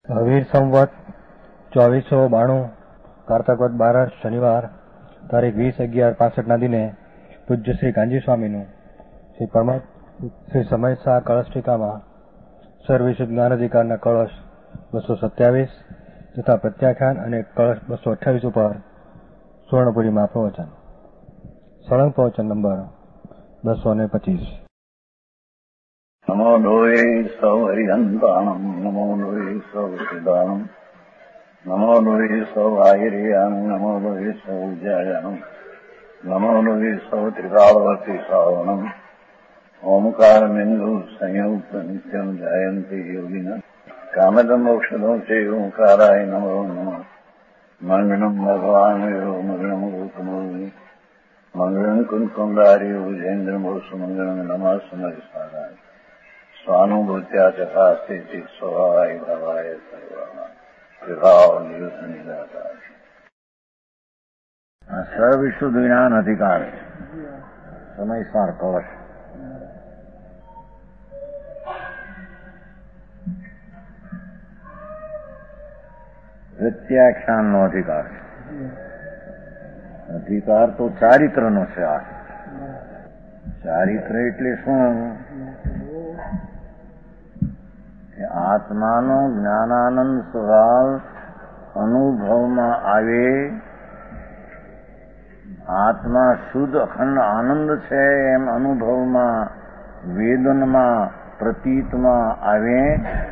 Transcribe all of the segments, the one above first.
વીર સંવત 2492 કારતકવદ 12 શનિવાર તારીખ 20/11/65 દિને પૂજ્ય શ્રી કાંજી સ્વામીનું શ્રી સમયસા કળશ ટીકામાં સર્વવિશુદ્ધ જ્ઞાન અધિકારના કળશ 227 તથા પ્રત્યાખ્યાન અને કળશ 228 ઉપર સુવર્ણપુરીમાં પ્રવચન. સળંગ પ્રવચન નંબર 225. નમો લોહે સૌ હરિહંતાણમ, નમો લોહે સૌ સિદ્ધાણમ, નમો લોહે સૌ આયર્યાન, નમો લોહે સૌ જયાનમ, નમો લોહે સૌ ત્રિકાળવતી સાવનમ, ઓમકાર બિંદુ સંયુક્ત નિત્યમ જાયંતી યોગિન કામદમ મોક્ષદો છે ઓંકારાય નમો નમઃ. મંગળમ ભગવાન મંગળમ ગોતમોહિ મંગળમ કુંકુંડારી ભુજેન્દ્ર મોસુ મંગળમ નમઃ સમયસારાય સ્વાનુભૂત્યા ચકાસ્તે સ્વભાવાય ભવાય સર્વમાં વિભાવ નિયુદ્ધ નિરાકાર. સર્વવિશુદ્ધ જ્ઞાન અધિકાર સમયસાર કળશ. પ્રત્યાખ્યાનનો અધિકાર. અધિકાર તો ચારિત્રનો છે. આ ચારિત્ર એટલે શું? આત્માનો જ્ઞાનાનંદ સ્વભાવ અનુભવમાં આવે, આત્મા શુદ્ધ અખંડ આનંદ છે એમ અનુભવમાં, વેદનમાં, પ્રતીતમાં આવે,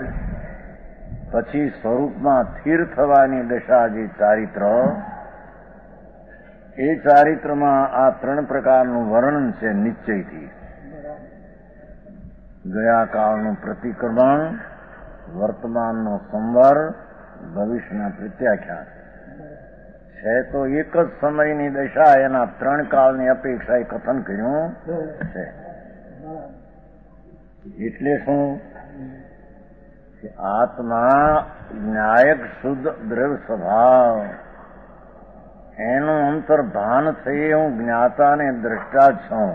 પછી સ્વરૂપમાં સ્થિર થવાની દશા જે ચારિત્ર, એ ચારિત્રમાં આ ત્રણ પ્રકારનું વર્ણન છે નિશ્ચયથી. ગયા કાળનું પ્રતિક્રમણ, વર્તમાનનો સંવર, ભવિષ્યના પ્રત્યાખ્યાન છે. તો એક જ સમયની દશા એના ત્રણ કાળની અપેક્ષાએ કથન કર્યું છે. એટલે શું? આત્મા ન્યાયક શુદ્ધ દ્રવ્ય સ્વભાવ, એનું અંતર્ભાન થયે હું જ્ઞાતા ને દ્રષ્ટા છું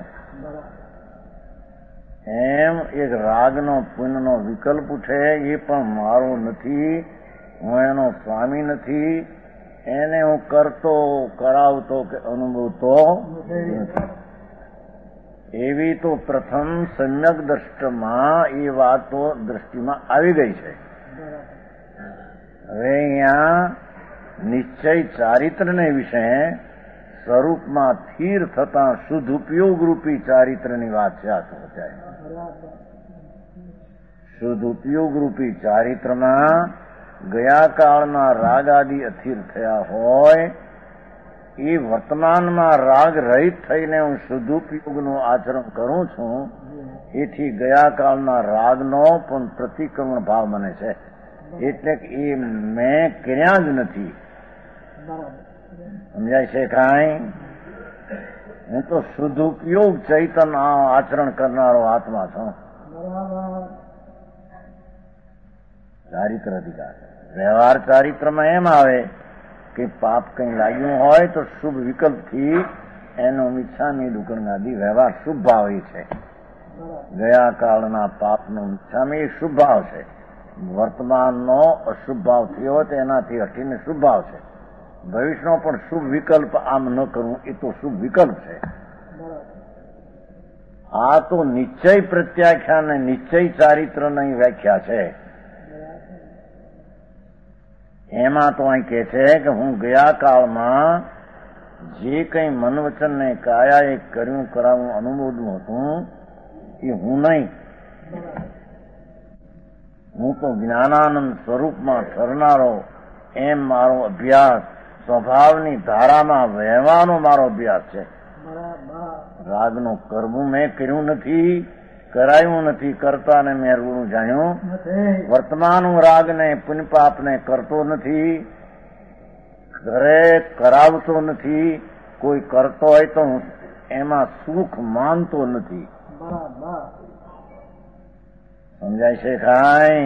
એમ એક રાગનો પુણ્યનો વિકલ્પ ઉઠે, એ પણ મારો નથી, હું એનો સ્વામી નથી, એને હું કરતો, કરાવતો કે અનુભવતો નથી. એવી તો પ્રથમ સમ્યક દ્રષ્ટમાં એ વાતો દ્રષ્ટિમાં આવી ગઈ છે. હવે અહીંયા નિશ્ચય ચારિત્રને વિશે સ્વરૂપમાં સ્થિર થતા શુદ્ધ ઉપયોગ રૂપી ચારિત્રની વાત છે. આ શુદ્ધ ઉપયોગ રૂપી ચારિત્રમાં ગયા કાળના રાગ આદિ અસ્થિર થયા હોય, એ વર્તમાનમાં રાગ રહિત થઈને હું શુદ્ધોપયોગનું આચરણ કરું છું. એથી ગયા કાળના રાગનો પણ પ્રતિક્રમણ ભાવ મને છે. એટલે કે એ મેં કર્યા જ નથી. સમજાય છે કાંઈ? હું તો શુદ્ધોપયોગ ચૈતન આચરણ કરનારો આત્મા છું. ચારિત્ર અધિકાર. વ્યવહાર ચારિત્રમાં એમ આવે કે પાપ કંઈ લાગ્યું હોય તો શુભ વિકલ્પથી એનો મિચ્છામી દુકરણાદી વ્યવહાર શુભ ભાવ એ છે. ગયા કાળના પાપનો મિચ્છામી એ શુભ ભાવ છે. વર્તમાનનો અશુભ ભાવ થયો તો એનાથી હટીને શુભ ભાવ છે. ભવિષ્યનો પણ શુભ વિકલ્પ આમ ન કરવું એ તો શુભ વિકલ્પ છે. આ તો નિશ્ચય પ્રત્યાખ્યાન અને નિશ્ચય ચારિત્રની વ્યાખ્યા છે. એમાં તો અહીં કહે છે કે હું ગયા કાળમાં જે કંઈ મન વચન ને કાયાએ કર્યું કરાવું અનુમોદનું હતું એ હું નહીં. હું તો જ્ઞાનાનંદ સ્વરૂપમાં ઠરનારો એમ મારો અભ્યાસ, સ્વભાવની ધારામાં વહેવાનો મારો અભ્યાસ છે. રાગનું કરવું મેં કર્યું નથી, કરાયું નથી, કરતા ને મેં રૂણું જાણ્યું. વર્તમાન રાગને પુણ્ય પાપને કરતો નથી, ઘરે કરાવતો નથી. કોઈ કરતો હોય તો એમાં સુખ માનતો નથી. સમજાય છે કાંઈ?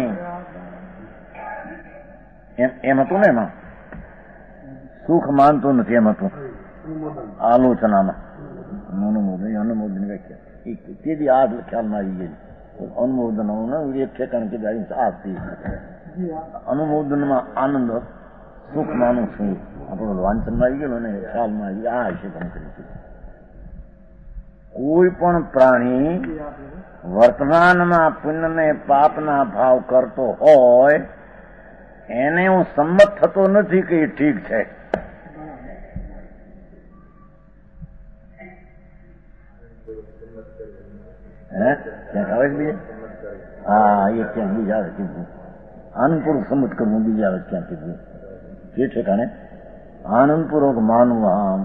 એમ હતું ને, એમાં સુખ માનતો નથી. એમ હતું આલોચનામાં અનુમોદન વ્યાખ્યા તેથી આ ખ્યાલમાં આવી ગયેલી. અનુમોદન એક ઠેકાણે કીધા આ અનુમોદનમાં આનંદ સુખ માનું છું. આપણું વાંચનમાં આવી ગયેલું ને ખ્યાલમાં આવી આ હશે તમે કરી. કોઈ પણ પ્રાણી વર્તમાનમાં પુણ્ય ને પાપના ભાવ કરતો હોય એને હું સંમત થતો નથી કે એ ઠીક છે. ક્યાંક આવે છે બીજે? હા, એ ક્યાંક બીજા આવે કીધું આનંદપૂર્વક સંમત કરવું, બીજા આવે ક્યાં કીધું એ ઠેકાણે આનંદપૂર્વક માનવું, આમ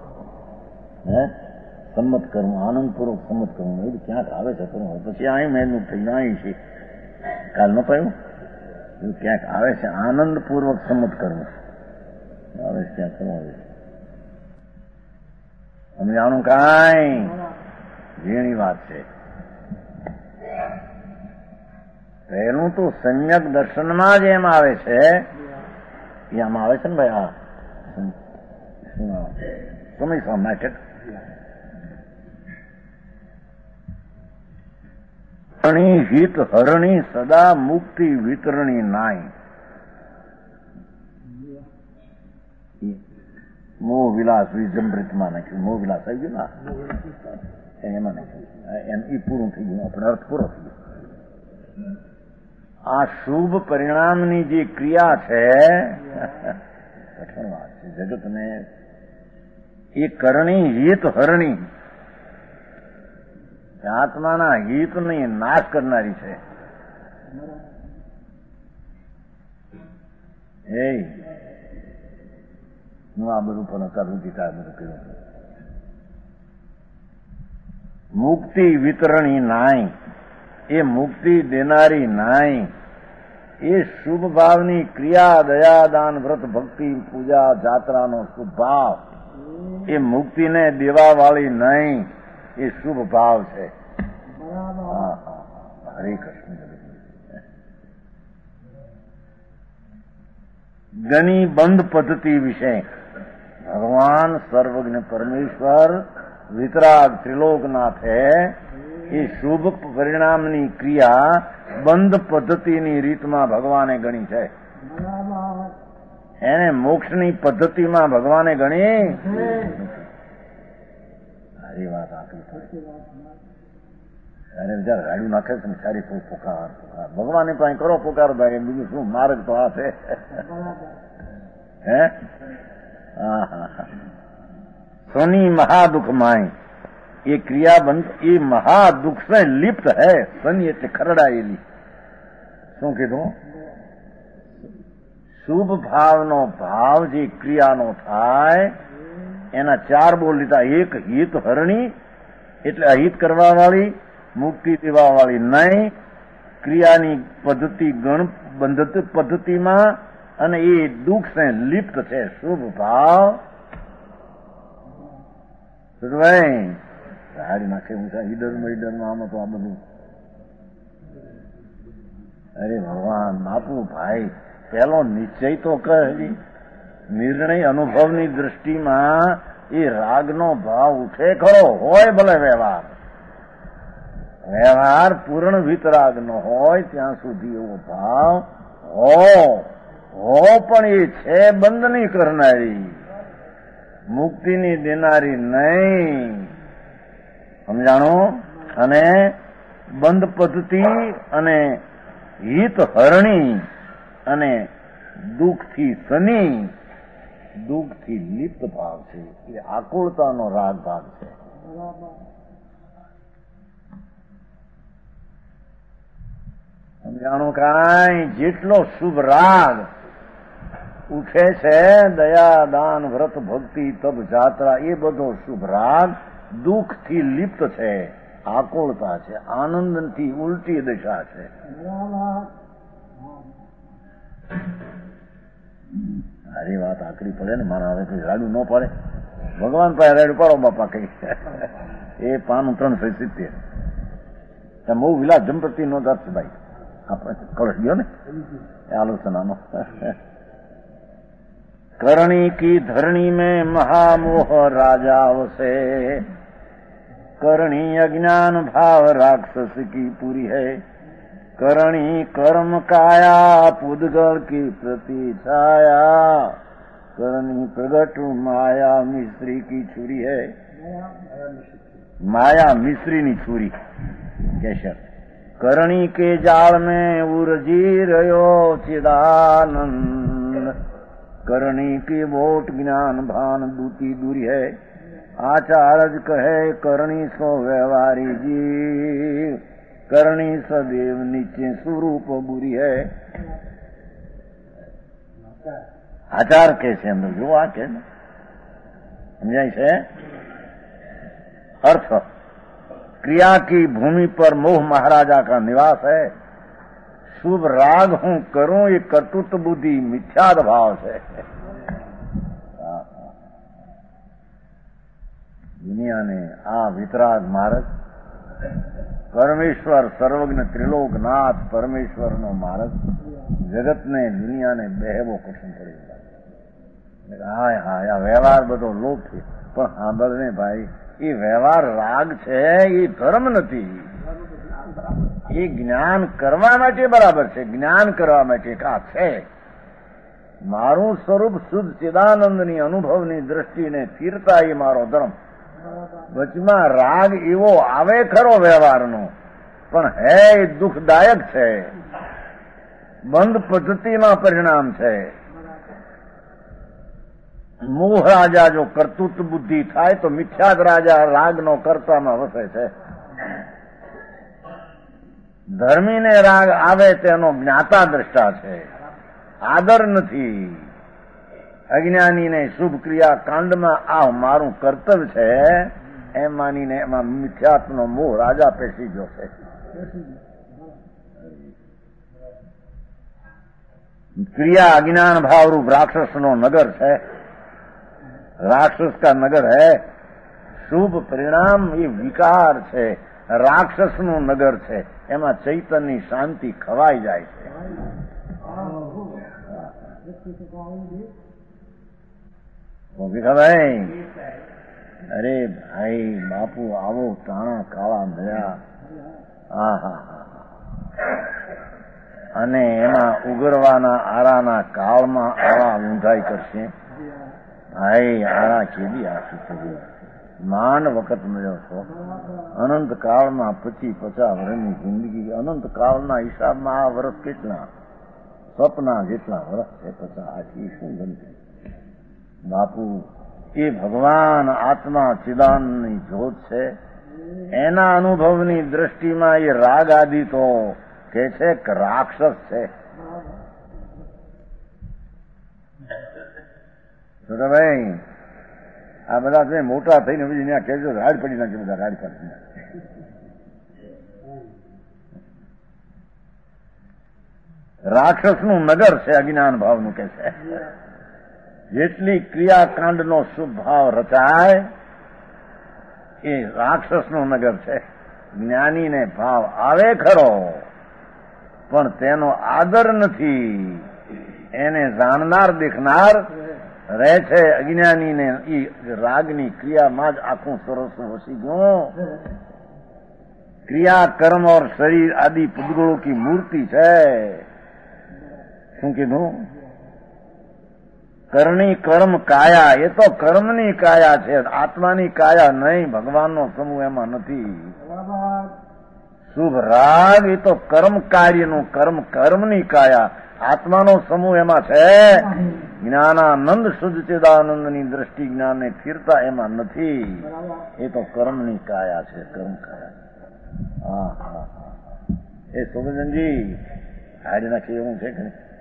સંમત કરવું, આનંદપૂર્વક સંમત કરવું, એ ક્યાંક આવે છે. પછી અહીં મહેનત થઈ અહીં છે કાલ ન પાયું એવું ક્યાંક આવે છે. આનંદપૂર્વક સંમત કરવું આવે છે, ક્યાંક શું આવે છે સમજાણું? કાંઈ ઝીણી વાત છે. પહેલું તો સમ્યક દર્શનમાં જ એમ આવે છે, એ આમાં આવે છે ને ભાઈ. આ સમય સામાન્ય હરણી હિત હરણી સદા મુક્તિ વિતરણી નાય. મોહ વિલાસ વિજમૃતમાં નાખ્યું. મોહ વિલાસ આવી ગયું ના એમાં નાખ્યું. એ પૂરું થઈ ગયું, આપણે અર્થ પૂરો થઈ ગયો. આ શુભ પરિણામની જે ક્રિયા છે કઠણ વાત છે જગતને. એ કરણી હિત હરણી આત્માના હિતની નાશ કરનારી છે. હું આ બધું પણ કરું ગીતા બધું કર્યું. મુક્તિ વિતરણી નાય, એ મુક્તિ દેનારી નાય. એ શુભ ભાવની ક્રિયા દયા દાન વ્રત ભક્તિ પૂજા જાત્રાનો શુભ ભાવ, એ મુક્તિને દેવા વાળી નહીં, એ શુભ ભાવ છે. હરે કૃષ્ણ. ગની બંધ પદ્ધતિ વિશે ભગવાન સર્વજ્ઞ પરમેશ્વર વિતરાગ ત્રિલોકનાથ હે. એ શુભ પરિણામની ક્રિયા બંધ પદ્ધતિની રીતમાં ભગવાને ગણી છે. એને મોક્ષની પદ્ધતિમાં ભગવાને ગણી. સારી વાત આપી. અરે જયારે રાડ્યું નાખે છે ને સારી પોકાર પોકાર ભગવાન પાસે કરો પોકાર ભાઈ, બીજું શું માર્ગ તો આ છે. હે શનિ મહાદુખ માય, એ ક્રિયાબંધ એ મહાદુખ સે લિપ્ત હે. શનિ એટલે ખરડાયેલી. શું કીધું? શુભ ભાવનો ભાવ જે ક્રિયાનો થાય એના ચાર બોલ લીધા. એક હિત હરણી એટલે અહિત કરવા વાળી, મુક્તિ દેવા વાળી નહીં. ક્રિયાની પદ્ધતિ ગણ બંધ પદ્ધતિમાં, અને એ દુઃખ સે લિપ્ત છે. શુભ ભાવ હારી નાખે ઈડરમાં આમાં તો આ બધું. અરે ભગવાન બાપુ ભાઈ પેલો નિશ્ચય તો કહે. નિર્ણય અનુભવની દ્રષ્ટિમાં એ રાગનો ભાવ ઉઠે ખરો, હોય ભલે વ્યવહાર પૂર્ણ વિતરાગનો હોય ત્યાં સુધી એવો ભાવ હો પણ એ છે બંધ નહીં કરનારી, મુક્તિની દેનારી નહીં. સમજાણો? અને બંધ પદ્ધતિ અને હિત હરણી અને દુઃખથી શનિ, દુઃખથી લિપ્ત ભાવ છે. એ આકુળતાનો રાગ ભાગ છે. સમજાણું? કાંઈ જેટલો શુભ રાગ ઉઠે છે, દયા દાન વ્રત ભક્તિ તપ જાત્રા, એ બધો શુભ રાગ દુઃખથી લિપ્ત છે, આકુળતા છે, આનંદથી ઉલટી દિશા છે. સારી વાત આકરી પડે ને મારા. હવે રાડું ન પડે ભગવાન પાસે રાડું પાડો બાપા કઈ. એ પાનું 370 બહુ વિલાસ જંપતિ નો દર્શ ભાઈ આપણે કળશ ગયો ને આલોચનાનો. करणी की धरणी में महामोह राजाओ से, करणी अज्ञान भाव राक्षस की पूरी है, करणी कर्म काया पुद्गल की प्रति छाया करणी प्रगट माया मिश्री की छुरी है माया मिश्री नी छुरी केशर करणी के जाल में उर्जी रयो चिदानंद करणी की वोट ज्ञान भान दूती दूरी है आचार्य कहे करणी सो व्यवहारी जी करणी सदैव नीचे स्वरूप बुरी है आचार कैसे अंदर जो आ के समझाई से अर्थ क्रिया की भूमि पर मोह महाराजा का निवास है शुभ राग हूं करूं ये कर्तृत्व बुद्धि मिथ्याद भाव से दुनिया ने आ वितराग मार्ग परमेश्वर सर्वज्ञ त्रिलोकनाथ परमेश्वर नो मार्ग जगत ने दुनिया ने बेहવો કઠણ પડી હાય હાય આ વ્યવહાર બધો લોપ છે પણ સાંભળને ભાઈ એ વ્યવહાર રાગ છે એ ધર્મ નથી એ જ્ઞાન કરવા માટે બરાબર છે જ્ઞાન કરવા માટે કા છે મારું સ્વરૂપ શુદ્ધ ચિદાનંદની અનુભવની દ્રષ્ટિને સ્થિરતા એ મારો ધર્મ વચમાં રાગ એવો આવે ખરો વ્યવહારનો પણ હે દુઃખદાયક છે બંધ પદ્ધતિના પરિણામ છે મોહ રાજા જો કર્તૃત્વ બુદ્ધિ થાય તો મિથ્યાદ રાજા રાગનો કર્તામાં વસે છે ધર્મીને રાગ આવે તેનો જ્ઞાતા દ્રષ્ટા છે આદર નથી અજ્ઞાનીને શુભ ક્રિયા કાંડમાં આ મારું કર્તવ્ય છે એમ માનીને એમાં મિથ્યાત્વનો મોહ રાજા પેસી ગયો છે क्रिया अज्ञान भाव रूप राक्षस नो नगर है राक्षस का नगर है शुभ परिणाम ये विकार है राक्षस नो नगर है एमा चैतन्य शांति खवाई जाए છે ભાઈ અરે ભાઈ બાપુ આવો ટાણા કાળા મળ્યા આહા અને એમાં ઉગરવાના આરાના કાળમાં આવા ઊંધાઈ કરશે ભાઈ આરા કેવી આખી થઈ માંડ વખત મળ્યો છો અનંત કાળમાં 50-50 વર્ષની જિંદગી અનંત કાળના હિસાબમાં આ વર્ષ કેટલા સપના જેટલા વર્ષ છે 50 આખી શું ગણતરી બાપુ એ ભગવાન આત્મા ચિદાનની જ્યોત છે એના અનુભવની દ્રષ્ટિમાં એ રાગ આદિ તો કે છે કે રાક્ષસ છે ભાઈ આ બધા છે મોટા થઈને પછી ત્યાં કહેજો રાડ પડી નાખે બધા રાડ પડી નાખે રાક્ષસનું નગર છે અજ્ઞાન ભાવનું કે છે જેટલી ક્રિયાકાંડનો શુભ ભાવ રચાય એ રાક્ષસનું નગર છે જ્ઞાનીને ભાવ આવે ખરો પણ તેનો આદર નથી એને જાણનાર દેખનાર રહે છે અજ્ઞાનીને એ રાગની ક્રિયામાં જ આખું સરસ વસી ગયું ક્રિયા કર્મ और શરીર આદि પુદ્ગળો की મૂર્તિ છે શું કીધું કરણી કર્મ કાયા એ તો કર્મની કાયા છે આત્માની કાયા નહીં ભગવાનનો સમૂહ એમાં નથી શુભ રાગ એ તો કર્મ કાર્યનું કર્મની કાયા આત્માનો સમૂહ એમાં છે જ્ઞાનાનંદ શુદ્ધ ચિદાનંદની દ્રષ્ટિ જ્ઞાનને સ્થિરતા એમાં નથી એ તો કર્મની કાયા છે કર્મ કાયા હા એ સુગંજી હાડી નાખી એવું છે કે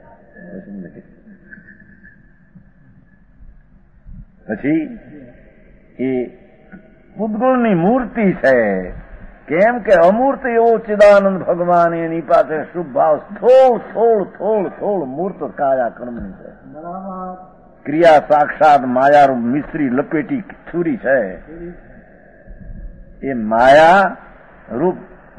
પછી એ પૂતગળની મૂર્તિ છે કેમ કે અમૂર્ત એવો ચિદાનંદ ભગવાન એની પાસે શુભ ભાવ થોડ મૂર્ત કાયા કર્મની છે ક્રિયા સાક્ષાત માયારૂપ મિશ્રી લપેટી છુરી છે એ માયા રૂપ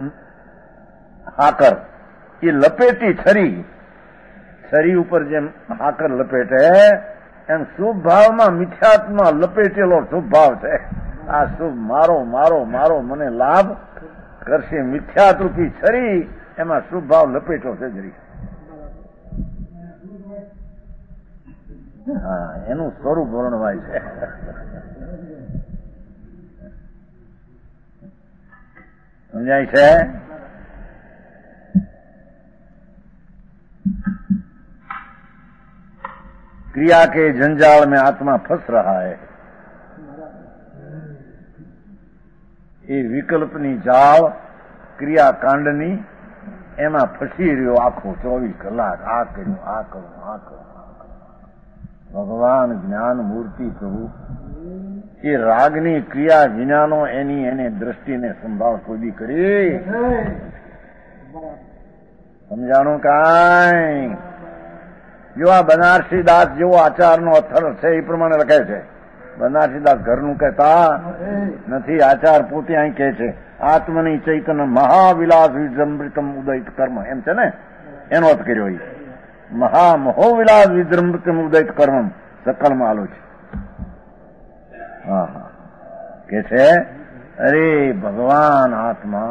હાકર એ લપેટી છરી ઉપર જેમ હાકર લપેટે એમ શુભ ભાવમાં મિથ્યાત્મા લપેટેલો શુભ ભાવ છે આ શુભ મારો મને લાભ કરશે મિથ્યાત્રૂપી છરી એમાં શુભ ભાવ લપેટો છે જરી. હા, એનું સ્વરૂપ વર્ણવાય છે. સમજાય છે? क्रिया के जंजाल में आत्मा फंस रहा है. એ વિકલ્પની જાળ ક્રિયાકાંડની એમાં ફસી રહ્યો આખો 24 કલાક. આ કર્યું, આ કરું, આ કરું. ભગવાન જ્ઞાન મૂર્તિ પ્રભુ એ રાગની ક્રિયા વિનાનો એને દ્રષ્ટિને સંભાળ કોઈ કરી સમજાણું કાંઈ? જો આ બનારસી દાસ જેવો આચારનો અથર છે એ પ્રમાણે લખે છે. બનારસી દાસ ઘરનું કહેતા નથી, આચાર પોતે અહીં કહે છે. આત્મની ચૈતન્ય મહાવિલાસ વિજૃંભિતમ ઉદયિત કર્મ, એમ છે ને, એનો અર્થ કર્યો. એ મહામહોવિલાસ વિજૃંભિતમ ઉદયિત કર્મ સકલમાં આલો છે. હા હા, કે છે અરે ભગવાન આત્મા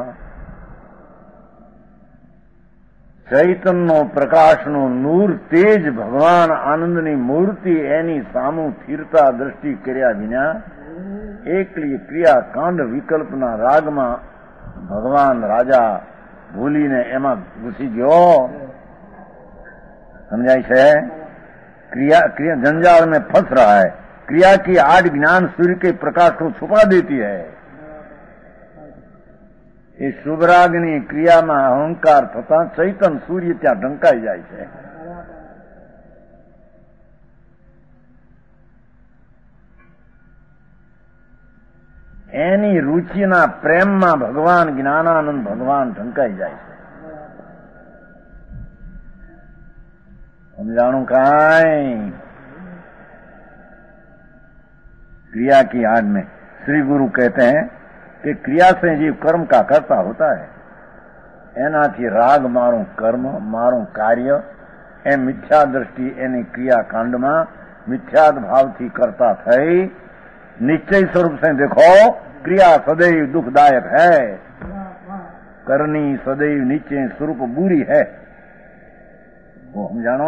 ચૈતનનો પ્રકાશનો નૂર તેજ ભગવાન આનંદની મૂર્તિ એની સામું સ્થિરતા દ્રષ્ટિ કર્યા વિના એકલી ક્રિયાકાંડ વિકલ્પના રાગમાં ભગવાન રાજા ભૂલીને એમાં ઘૂસી ગયો. समझाई है? क्रिया जंजाल में फंस रहा है. क्रिया की आड़ ज्ञान सूर्य के प्रकाश को छुपा देती है. એ શુભરાગની ક્રિયામાં અહંકાર થતા ચૈતન સૂર્ય ત્યાં ઢંકાઈ જાય છે. એની રુચિના પ્રેમમાં ભગવાન જ્ઞાનાનંદ ભગવાન ઢંકાઈ જાય છે. समझाणु काई? क्रिया की आड़ में श्री गुरु कहते हैं कि क्रिया से जीव कर्म का करता होता है. એનાથી રાગ મારું કર્મ, મારું કાર્ય એ મિથ્યા દ્રષ્ટિ એની ક્રિયાકાંડમાં મિથ્યાદ ભાવથી કરતા થઈ નિશ્ચય સ્વરૂપ से देखो क्रिया सदैव दुखदायक है. करनी सदैव निश्चय स्वरूप बुरी है. वो हम जानो.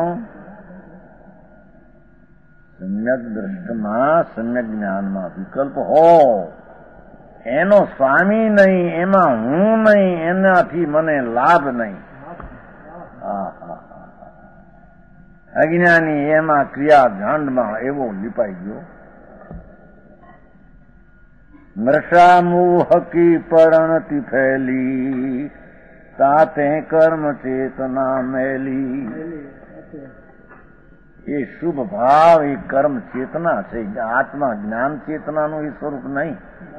सम्यक दृष्टिમાં सम्यक જ્ઞાનમાં વિકલ્પ હો, એનો સ્વામી નહીં, એમાં હું નહીં, એનાથી મને લાભ નહીં. અજ્ઞાની એમાં ક્રિયા ઝાંડમાં એવો લીપાઈ ગયો. મૃષા મોહ કી પરણતિ ફેલી, તાતે કર્મ ચેતના મેલી. એ શુભ ભાવ એ કર્મ ચેતના છે. આત્મા જ્ઞાન ચેતનાનું એ સ્વરૂપ નહીં.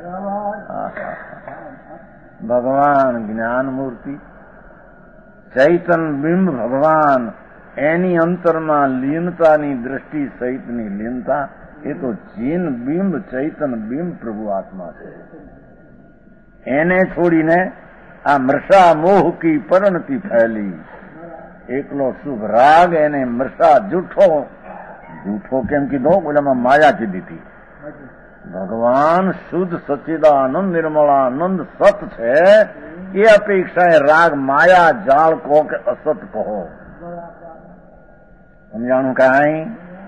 ભગવાન જ્ઞાન મૂર્તિ ચૈતન બિંબ ભગવાન એની અંતરમાં લીનતાની દ્રષ્ટિ સહિતની લીનતા એ તો ચીન બિંબ ચૈતન બિંબ પ્રભુ આત્મા છે. એને છોડીને આ મૃષા મોહ કી પરણતિ ફેલી. એકલો શુભ રાગ એને મૃષા જૂઠો કેમ કીધો? બોલામાં માયા કીધી હતી. ભગવાન શુદ્ધ સચ્ચિદાનંદ નિર્મળાનંદ સત છે. એ અપેક્ષાએ રાગ માયા જાળ કહો કે અસત કહો. સમજાણું કાંઈ?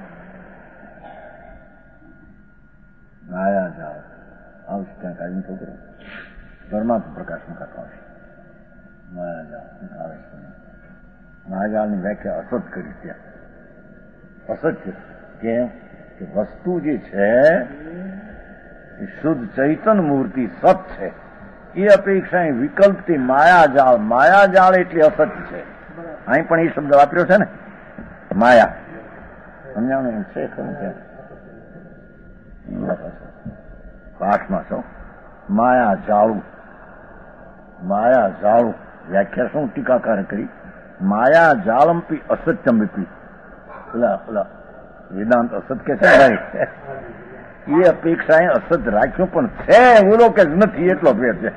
માયા જાળ આવશે ક્યાંક આવીને છોકરો પરમાત્મા પ્રકાશમાં કાઢવા આવશે. માયા જાળ આવે છે. માયાજાળની વ્યાખ્યા અસત કરી ત્યાં. અસત્ય કેમ કે વસ્તુ જે છે એ શુદ્ધ ચૈતન મૂર્તિ સત છે. એ અપેક્ષા વિકલ્પથી માયાજાળ એટલે અસત્ય છે. અહીં પણ એ શબ્દ વાપર્યો છે ને, માયા. સમજાવવાનું એમ છે ખરું? પાઠમાં છો માયાજાળું વ્યાખ્યા શું ટીકાકારે કરી? માયા જાળમપી અસત્યમપી. ઓલા વેદાંત અસત કે છે એ અપેક્ષાએ અસત રાખ્યો પણ છે ઓલો કે નથી એટલો ફેર છે.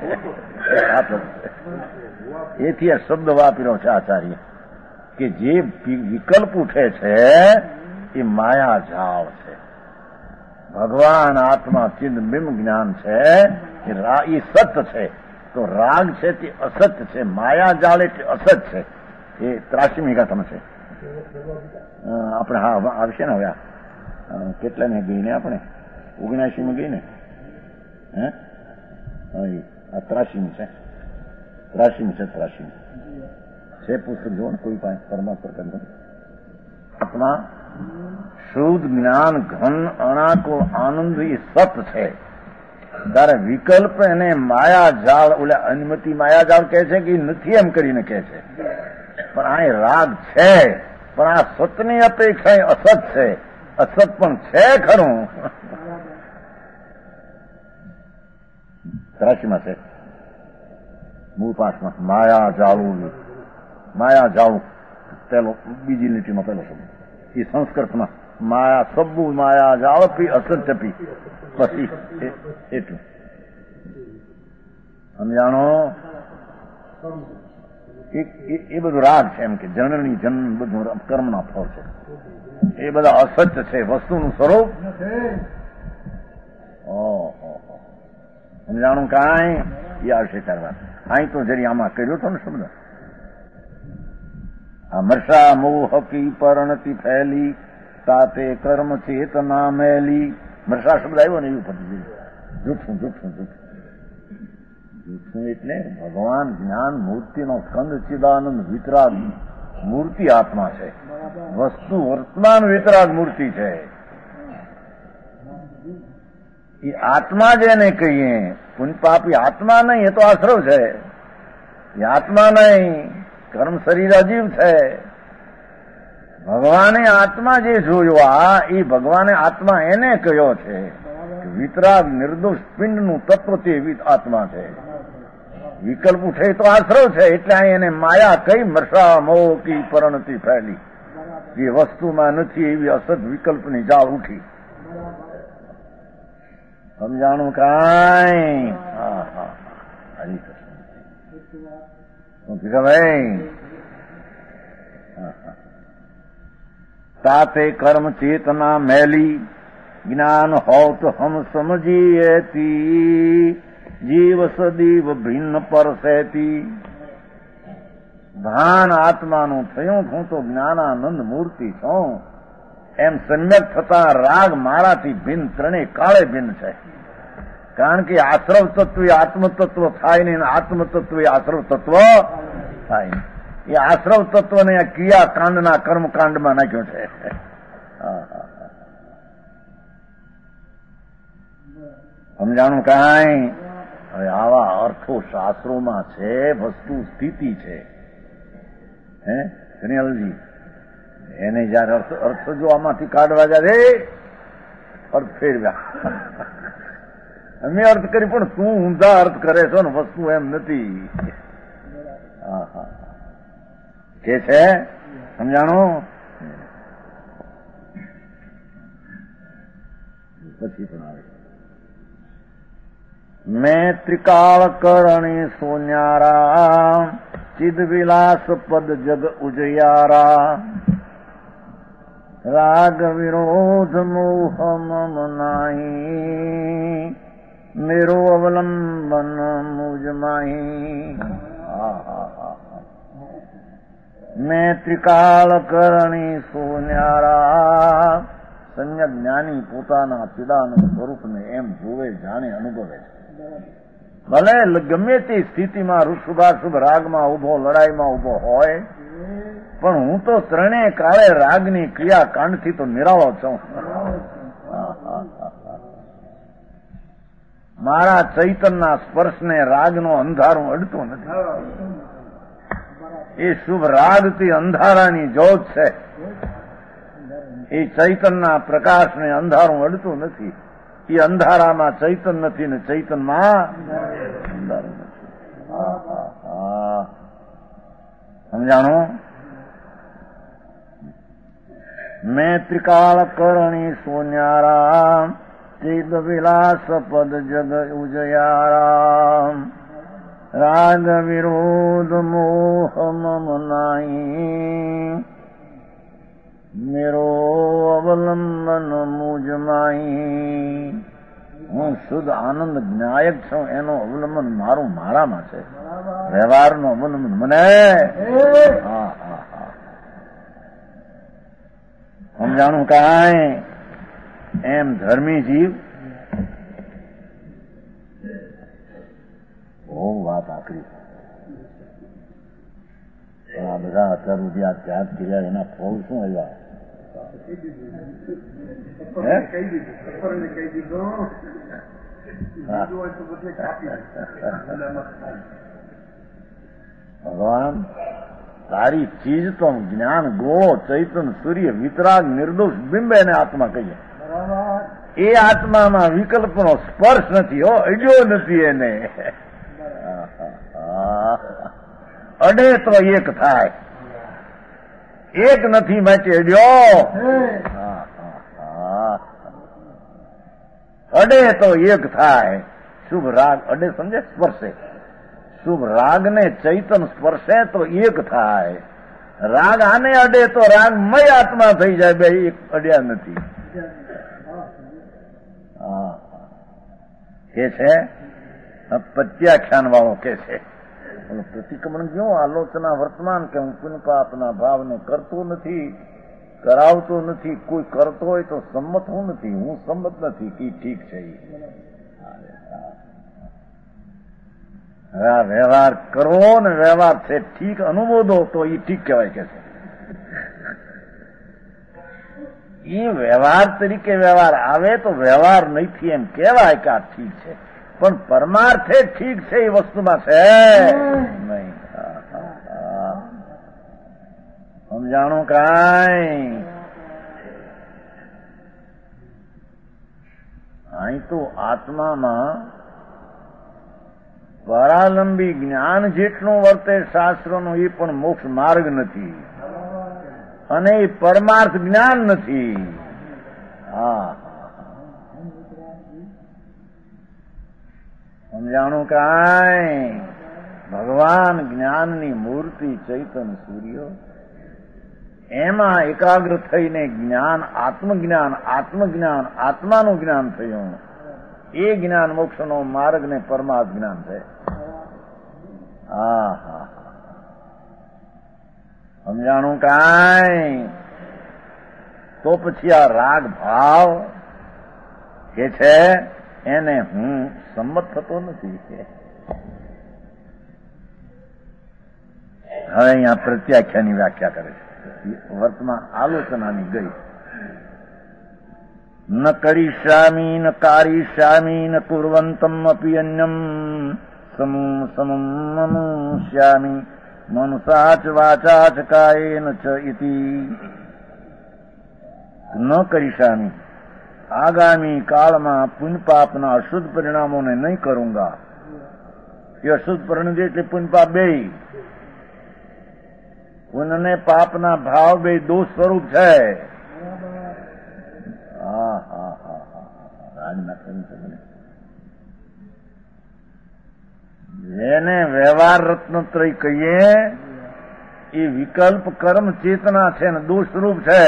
એથી આ શબ્દ વાપર્યો છે આચાર્ય કે જે વિકલ્પ ઉઠે છે એ માયા જાળ છે. ભગવાન આત્મા ચિદ બિંબ જ્ઞાન છે એ સત છે. તો રાગ છે તે અસત છે, માયાજાળ એટલે અસત છે. એ 83મી ગાથામાં છે. આપણે હા આવશે ને હવે કેટલાને ગઈ ને આપણે 79માં ગઈ ને હે આ 83મી છે. 83મી છે. 83મી છે પુસ્તક જો ને કોઈ પાસે પરમાત્મા આપણા શુદ્ધ જ્ઞાન ઘન અણાકો આનંદ એ સત છે. તારે વિકલ્પ એને માયાજાળ ઓલા અનુમતિ માયાજાળ કહે છે કે નથી એમ કરીને કહે છે, પણ આ રાગ છે. પણ આ સતની અપેક્ષા અસત છે. અસત પણ છે ખરું. 83માં છે મૂળ પાઠમાં માયાજાળું પેલો બીજી લીટીમાં પેલો શબ્દ એ સંસ્કૃતમાં માયા સબ્બુ માયાજાળ પી અસત્યપી પછી એટલું સમજાણો. એ બધું રાગ છે એમ કે જનની જન્મ બધું કર્મના ફળ છે. એ બધા અસત્ય છે, વસ્તુનું સ્વરૂપ સમજાણું. કાંઈ એ આવશે કરવા અહીં તો જરી આમાં કર્યો હતો ને શબ્દ આ મર્ષા મોહ કી પરણતી ફેલી તાતે કર્મ ચેતના મેલી. મર્ષા શબ્દ આવ્યો ને એવું પડી જૂઠું એટલે ભગવાન જ્ઞાન મૂર્તિનો સ્કંદ ચિદાનંદ વિતરાગ મૂર્તિ આત્મા છે. વસ્તુ વર્તમાન વિતરાગ મૂર્તિ છે. એ આત્મા જેને કહીએ પુણ્ય પાપી આત્મા નહીં, એ તો આશ્રવ છે. એ આત્મા નહીં, કર્મ શરીર અજીવ છે. ભગવાને આત્મા જે જોયો એ ભગવાને આત્મા એને કહ્યો છે. વિતરાગ નિર્દોષ પિંડનું તત્વ તે આત્મા છે. વિકલ્પ ઉઠે તો આશ્રવ છે. એટલે અહીં એને માયા કઈ મર્ષા મોહ કી પરણતી ફેલી. જે વસ્તુમાં નથી એવી અસત વિકલ્પની જાળ ઉઠી. સમજાણું કાંઈ? ભાઈ તાતે કર્મ ચેતના મેલી જ્ઞાન હો તો હમ સમજીએતી જીવ સદીવ ભિન્ન પરસેતી. ભાન આત્માનું થયું હું તો જ્ઞાનાનંદ મૂર્તિ છું એમ સમ્યક થતા રાગ મારાથી ભિન્ન ત્રણેય કાળે ભિન્ન છે. કારણ કે આશ્રવ તત્વ એ આત્મતત્વ થાય નહીં, આત્મતત્વ એ આશ્રવ તત્વ થાય નહીં. એ આશ્રવ તત્વને ક્રિયા કાંડના કર્મકાંડમાં નાખ્યો છે. સમજાણું કાંઈ? હવે આવા અર્થો શાસ્ત્રોમાં છે. વસ્તુ સ્થિતિ છે હે કનિયાલજી. એને જયારે અર્થ જો આમાંથી કાઢવા જયારે અર્થ ફેરવ્યા. અમે અર્થ કરી પણ તું ઊંધા અર્થ કરે છો ને, વસ્તુ એમ નથી કે છે. સમજાણું? પછી પણ આવે મેં ત્રિકાળ કરણી સોન્યારા ચિદ વિલાસ પદ જગ ઉજયારા રાગ વિરોધ મોહ મમ નાહી મેરો અવલંબન મુજ માહી. મેં ત્રિકાળ કરણી સોન્યારા. સંજ્ઞ જ્ઞાની પોતાના ચિદાનંદ સ્વરૂપને એમ જોવે, જાણે, અનુભવે છે. ભલે ગમે તે સ્થિતિમાં શુભાશુભ રાગમાં ઉભો, લડાઈમાં ઉભો હોય, પણ હું તો ત્રણેય કાળે રાગની ક્રિયા કાંડથી તો નિરાળો છું. મારા ચૈતનના સ્પર્શને રાગનો અંધારું અડતું નથી. એ શુભ રાગથી અંધારાની જ્યોત છે. એ ચૈતનના પ્રકાશને અંધારું અડતું નથી. એ અંધારામાં ચૈતન નથી ને ચૈતનમાં અંધારું નથી. સમજાણું? મેં ત્રિકાળ કરણી સોન્યારા ચિદ વિલાસ પદ જગ ઉજયારા રાગ વિરોધ મોહ મમ નાહી મેરો અવલંબન મુજ માહી. હું શુદ્ધ આનંદ જ્ઞાયક છું, એનો અવલંબન મારું મારામાં છે. વ્યવહારનું અવલંબન મને સમજાણું કાંઈ? એમ ધર્મી જીવ બહુ વાત આકરી. આ બધા અત્યાર સુધી આ ત્યાગ કર્યા એના ફળ શું આવ્યા? ભગવાન તારી ચીજ તો જ્ઞાન ગોળો ચૈતન સૂર્ય વિતરાગ નિર્દોષ બિંબ એને આત્મા કહીએ. એ આત્મામાં વિકલ્પનો સ્પર્શ નથી, હો, અડ્યો નથી એને. અડે તો એક થાય, એક નથી માટે અડ્યો. અડે તો એક થાય. શુભ રાગ અડે સમજે, સ્પર્શે. શુભ રાગ ને ચૈતન સ્પર્શે તો એક થાય. રાગ આને અડે તો રાગમય આત્મા થઈ જાય. બે એક અડ્યા નથી. કે છે પ્રત્યાખ્યાન વાળો કે છે પ્રતિક્રમણ ક્યું આલોચના વર્તમાન કે હું પુન પાપના ભાવને કરતો નથી, કરાવતો નથી. કોઈ કરતો હોય તો સંમત હું નથી, હું સંમત નથી. કે ઠીક છે. વ્યવહાર કરવો ને વ્યવહાર છે ઠીક અનુમોદો તો એ ઠીક કહેવાય. કે છે એ વ્યવહાર તરીકે વ્યવહાર આવે તો વ્યવહાર નથી એમ કહેવાય કે આ ઠીક છે, પણ પરમાર્થે ઠીક છે એ વસ્તુમાં છે નહીં. સમજાણું કાંઈ? અહીં તો આત્મામાં પરાલંબી જ્ઞાન જેટલું વર્તે શાસ્ત્રનું એ પણ મોક્ષ માર્ગ નથી, અને એ પરમાર્થ જ્ઞાન નથી. સમજાણું કાંઈ? ભગવાન જ્ઞાનની મૂર્તિ ચૈતન સૂર્ય, એમાં એકાગ્ર થઈને જ્ઞાન આત્મજ્ઞાન આત્મજ્ઞાન આત્માનું જ્ઞાન થયું. એ જ્ઞાન મોક્ષનો માર્ગ ને પરમાર્થ જ્ઞાન છે. સમજાણું કાંઈ? તો પછી આ રાગ ભાવ કે છે એને હું સંમત થતો નથી. હવે અહીંયા પ્રત્યાખ્યાની વ્યાખ્યા કરે છે. વર્તમાન આલોચનાની ગઈ. ન કરીષ્યામી ન કારિષ્યામી ન કુર્વંતમ અપી અન્યમ સમમનુષ્યામી મનસાચ વાચાચ કાયેન ચ ઇતિ. ન કરીષ્યામી, આગામી કાળમાં પુણ્ય પાપના અશુદ્ધ પરિણામોને નહીં કरूंगा. એ અશુદ્ધ પરિણામ એટલે પુણ્ય પાપ બે, પુણ્ય ને પાપના ભાવ બે દોષ સ્વરૂપ છે. જેને વ્યવહાર રત્નત્રય કહીએ એ વિકલ્પ કર્મ ચેતના છે ને દોષ રૂપ છે.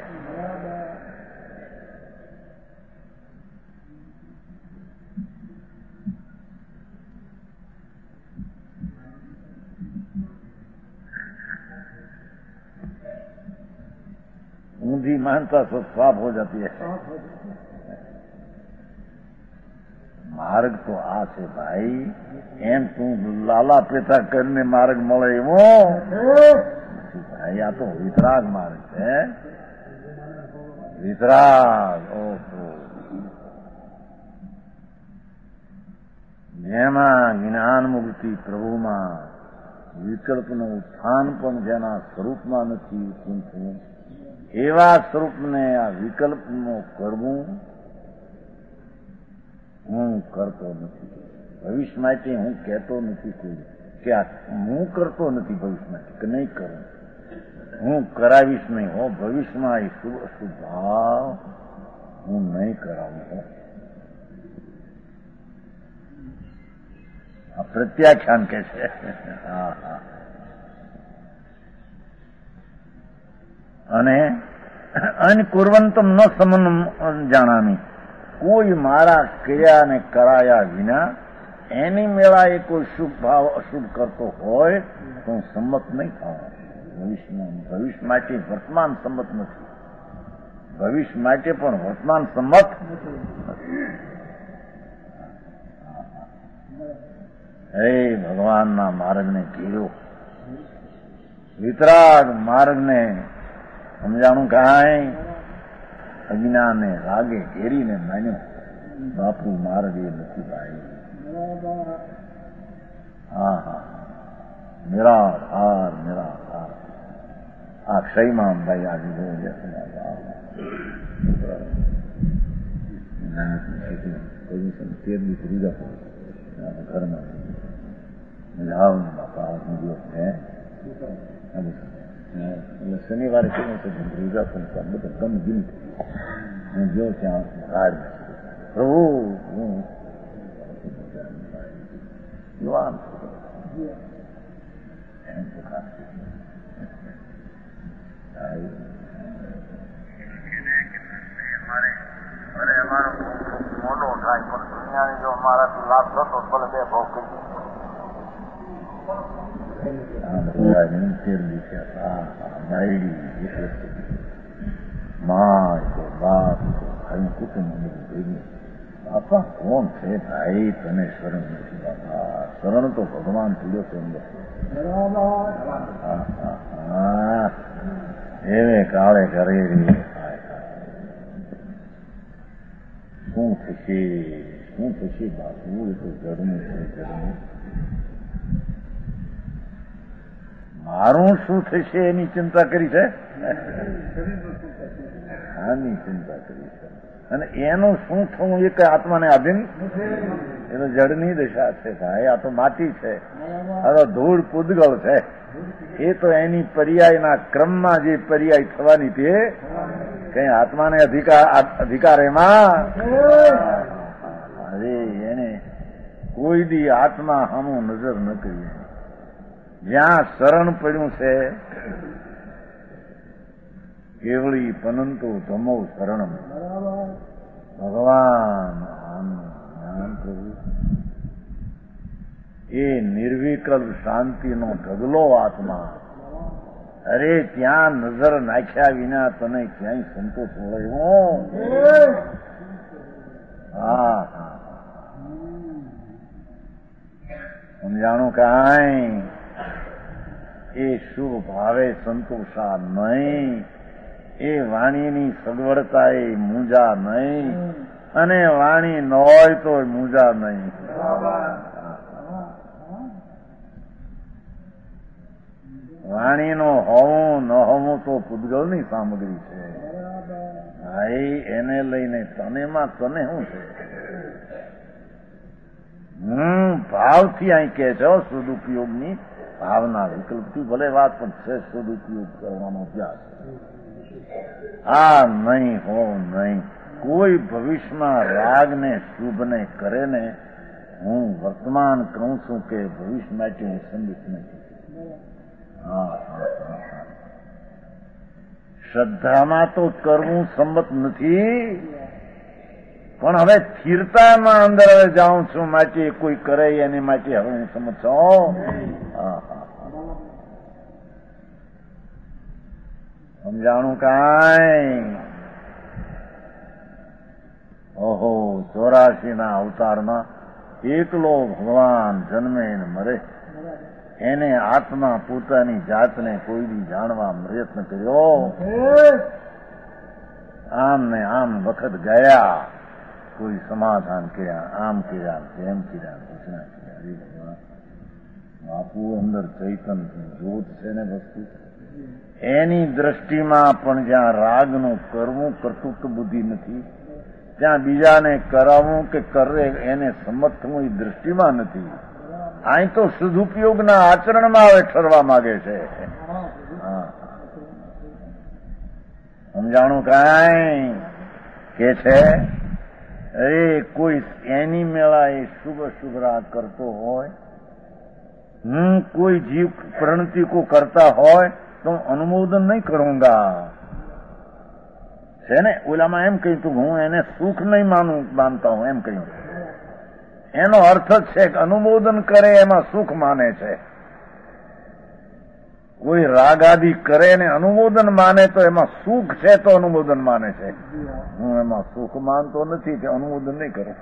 ऊंधी मानता तो साफ हो जाती है. मार्ग तो आ છે ભાઈ. એમ તું લાલા પેતા કરીને માર્ગ મળે એવો ભાઈ? આ તો વિતરાગ માર્ગ છે. વિતરાગ. જેમાં જ્ઞાન મુક્તિ પ્રભુમાં વિકલ્પનું ઉત્થાન પણ જેના સ્વરૂપમાં નથી થયું, એવા સ્વરૂપને આ વિકલ્પનું કરવું હું કરતો નથી. ભવિષ્ય માટે હું કહેતો નથી કોઈ કે હું કરતો નથી ભવિષ્ય માટે કે નહીં કરું, હું કરાવીશ નહીં. હો, ભવિષ્યમાં એ શુભ અશુભ ભાવ હું નહીં કરાવું. આ પ્રત્યાખ્યાન કે છે. અને અન કુર્વંતમ ન સમન જાણામી, કોઈ મારા કર્યા ને કરાયા વિના એની મેળા એ કોઈ શુભ ભાવ અશુભ કરતો હોય તો હું સંમત નહીં થવા. ભવિષ્ય માટે વર્તમાન સંમત નથી, ભવિષ્ય માટે પણ વર્તમાન સંમત નથી. હે ભગવાનના માર્ગને ઘેર્યો, વિતરાગ માર્ગને સમજાણું કાંઈ અજ્ઞાને રાગે ઘેરીને માન્યો. બાપુ માર્ગ એ નથી ભાઈ. હા હા, નિરાધાર નિરાધાર. આ ક્ષયમાં ભાઈ આજે તેરમી ત્રીજા ઘરમાં જાઓ ને બાપા દિવસ એટલે શનિવારે કેવું છે ત્રીજા સંસ્થા બધા કમ ગીત જો ત્યાં હાડ પ્રભુ હું યુવાન મોટો થાય પણ દુનિયાની જો અમારાથી લાભ થતો ભલે બે ભાવ કરી બાપા કોણ છે ભાઈ? તને શરણ નથી બાપા. શરણ તો ભગવાન પીડ્યો છે અંદર. એવે કાળે કરે શું થશે, શું થશે બાપુ? એ તો જડનું છે, જડનું. મારું શું થશે એની ચિંતા કરી છે, આની ચિંતા કરી છે. અને એનું શું થવું એ કઈ આત્માને આધીન, એ તો જડની દશા છે ભાઈ. આ તો માટી છે, આ તો ધૂળ પૂદગળ છે. એ તો એની પર્યાયના ક્રમમાં જે પર્યાય થવાની તે કઈ આત્માને અધિકાર એમાં. અરે એને કોઈ દી આત્મા હમું નજર ન કરીએ. જ્યાં શરણ પડ્યું છે કેવળી પનંતો ધમો શરણમ. ભગવાન જ્ઞાન પ્રભુ એ નિર્વિકલ્પ શાંતિનો ઢગલો આત્મા. અરે ત્યાં નજર નાખ્યા વિના તને ક્યાંય સંતોષ મળ્યો? હા હા, સમજાણું કાંઈ? એ શુભ ભાવે સંતોષા નહીં, એ વાણીની સગવડતા એ મૂંઝા નહીં, અને વાણી ન હોય તો મૂંઝા નહીં. વાણીનો હોવું ન હોવું તો પૂદગલની સામગ્રી છે ભાઈ. એને લઈને તનેમાં તને શું છે? ભાવથી અહીં કે છો સદુપયોગની ભાવના વિકલ્પથી ભલે વાત પણ છે સદુપયોગ કરવાનો અભ્યાસ. આ નહીં હો નહીં. કોઈ ભવિષ્યમાં રાગને શુભને કરે ને હું વર્તમાન કહું છું કે ભવિષ્ય માટે હું સંદિગ્ધ નથી. શ્રદ્ધામાં તો કરવું સંમત નથી, પણ હવે સ્થિરતામાં અંદર હવે જાઉં છું માટે કોઈ કરે એની માટે હવે હું સંમત છું. સમજાણું કાંઈ? ઓહો, 84 અવતારમાં એકલો ભગવાન જન્મે ને મરે. એને આત્મા પોતાની જાતને કોઈ દી જાણવા પ્રયત્ન કર્યો? આમ ને આમ વખત ગયા, કોઈ સમાધાન કર્યા, આમ કર્યા, તેમ કર્યા, ઘોષણા કર્યા. ભગવાન બાપુ અંદર ચૈતન જ્યોત છે ને વસ્તુ. એની દ્રષ્ટિમાં પણ જ્યાં રાગનું કરવું કર્તૃત્વ બુદ્ધિ નથી, ત્યાં બીજાને કરાવવું કે કરે એને સંમત થવું એ દ્રષ્ટિમાં નથી. અહીં તો સદુપયોગના આચરણમાં હવે ઠરવા માંગે છે. સમજાણું કાંઈ કે છે? અરે કોઈ એની મેળા એ શુભ શુભ રાગ કરતો હોય, કોઈ જીવ प्रणति को करता હોય तो अनुमोदन नहीं करूंगा. છે ને, ઓલામાં એમ કહ્યું તું હું એને સુખ નહીં માનતા હું એમ કહ્યું. એનો અર્થ જ છે કે અનુમોદન કરે એમાં સુખ માને છે. કોઈ રાગ આદિ કરે ને અનુમોદન માને તો એમાં સુખ છે તો અનુમોદન માને છે. હું એમાં સુખ માનતો નથી કે અનુમોદન નહીં કરું.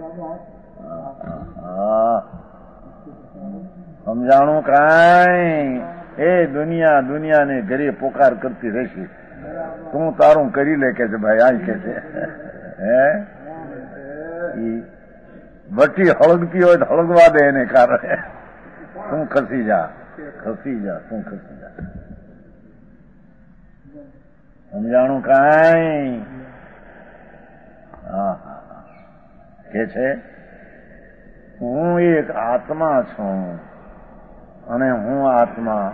સમજાણું કાંઈ? એ દુનિયાને ઘરે પોકાર કરતી રહેશે. તું તારું કરી લે કે છે ભાઈ, આ કે છે હે બટી હળગતી હોય તો હળગવા દે એને કારણે. તું ખસી જા તું ખસી જા. સમજાણું કાંઈ? હા કે છે હું એક આત્મા છું અને હું આત્મા.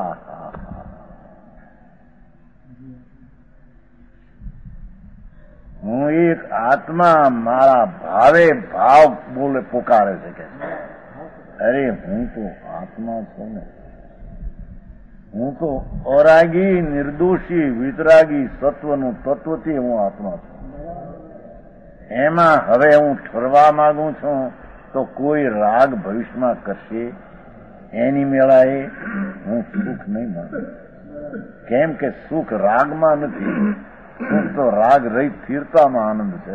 હું એક આત્મા મારા ભાવે ભાવ બોલે પોકારે છે કે અરે હું તો આત્મા છું ને. હું તો અરાગી નિર્દોષી વિતરાગી સત્વનું તત્વથી હું આત્મા છું. એમાં હવે હું ઠરવા માંગુ છું તો કોઈ રાગ ભવિષ્યમાં કરશે એની મેળાએ હું સુખ નહીં માનું. કેમ કે સુખ રાગમાં નથી, સુખ તો રાગ રહિત સ્થિરતામાં આનંદ છે.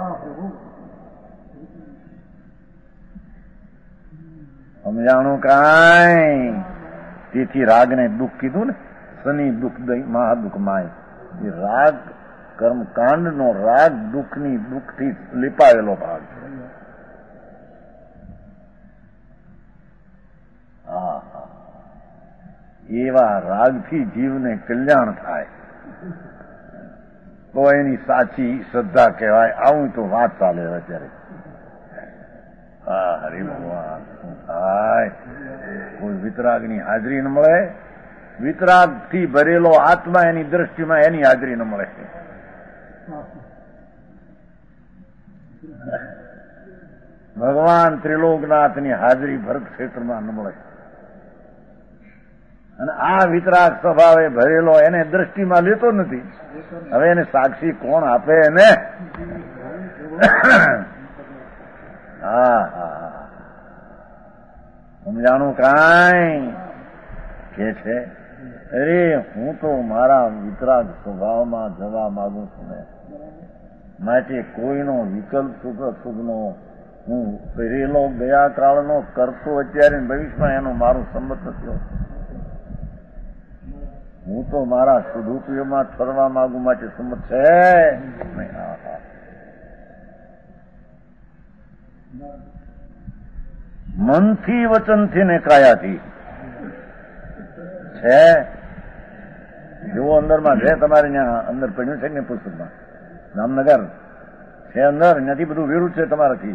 સમજાણું કાંઈ? તેથી રાગને દુઃખ કીધું ને, શનિ દુઃખ દઈ મહાદુઃખ માય. એ રાગ કર્મકાંડનો રાગ દુઃખથી લીપાયેલો ભાગ છે. એવા રાગથી જીવને કલ્યાણ થાય તો એની સાચી શ્રદ્ધા કહેવાય. આવું તો વાત ચાલે અત્યારે. હા હરિ ભગવાન શું થાય? કોઈ વિતરાગની હાજરી ન મળે. વિતરાગથી ભરેલો આત્મા એની દ્રષ્ટિમાં એની હાજરી ન મળે. ભગવાન ત્રિલોકનાથની હાજરી ભરત ક્ષેત્રમાં ન મળે. અને આ વિતરાગ સ્વભાવે ભરેલો એને દ્રષ્ટિમાં લેતો નથી. હવે એને સાક્ષી કોણ આપે એને? સમજાણું કાંઈ? કે છે અરે હું તો મારા વિતરાગ સ્વભાવમાં જવા માંગુ છું ને, માટે કોઈનો વિકલ્પ સુખનો હું પહેરેલો ગયા કાળનો કરતો અત્યારે ભવિષ્યમાં એનો મારું સંમત નથી. હું તો મારા સદુપયોગમાં ઠરવા માંગુ માટે સંમત છે. મનથી વચનથી ને કાયાથી છે. જેવો અંદરમાં છે તમારે ત્યાં અંદર પડ્યું છે ને પુસ્તકમાં જામનગર છે અંદર, નથી બધું વેરું છે તમારાથી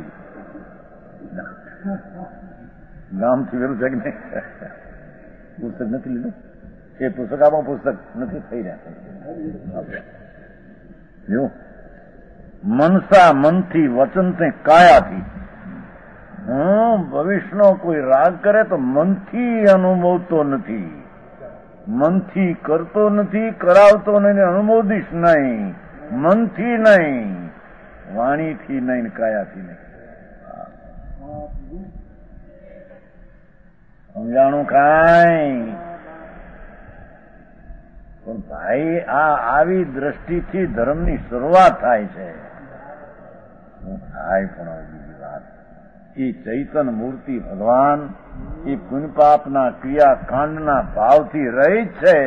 ગામથી વેરું છે કે નહીં? પુસ્તક નથી લીધું એ પુસ્તકામાં પુસ્તક નથી થઈ રહ્યા. જો મનસા મનથી વચનથી કાયાથી. હું ભવિષ્યનો કોઈ રાગ કરે તો મનથી અનુભવતો નથી, મનથી કરતો નથી, કરાવતો નહીં, અનુમોદીશ નહીં. મનથી નહીં, વાણીથી નહીં, કાયાથી નહીં. સમજાણું કાંઈ? પણ ભાઈ આવી દ્રષ્ટિથી ધર્મની શરૂઆત થાય છે. થાય પણ બીજી વાત, એ ચૈતન મૂર્તિ ભગવાન એ પુણ્ય પાપના ક્રિયાકાંડના ભાવથી રહિત છે.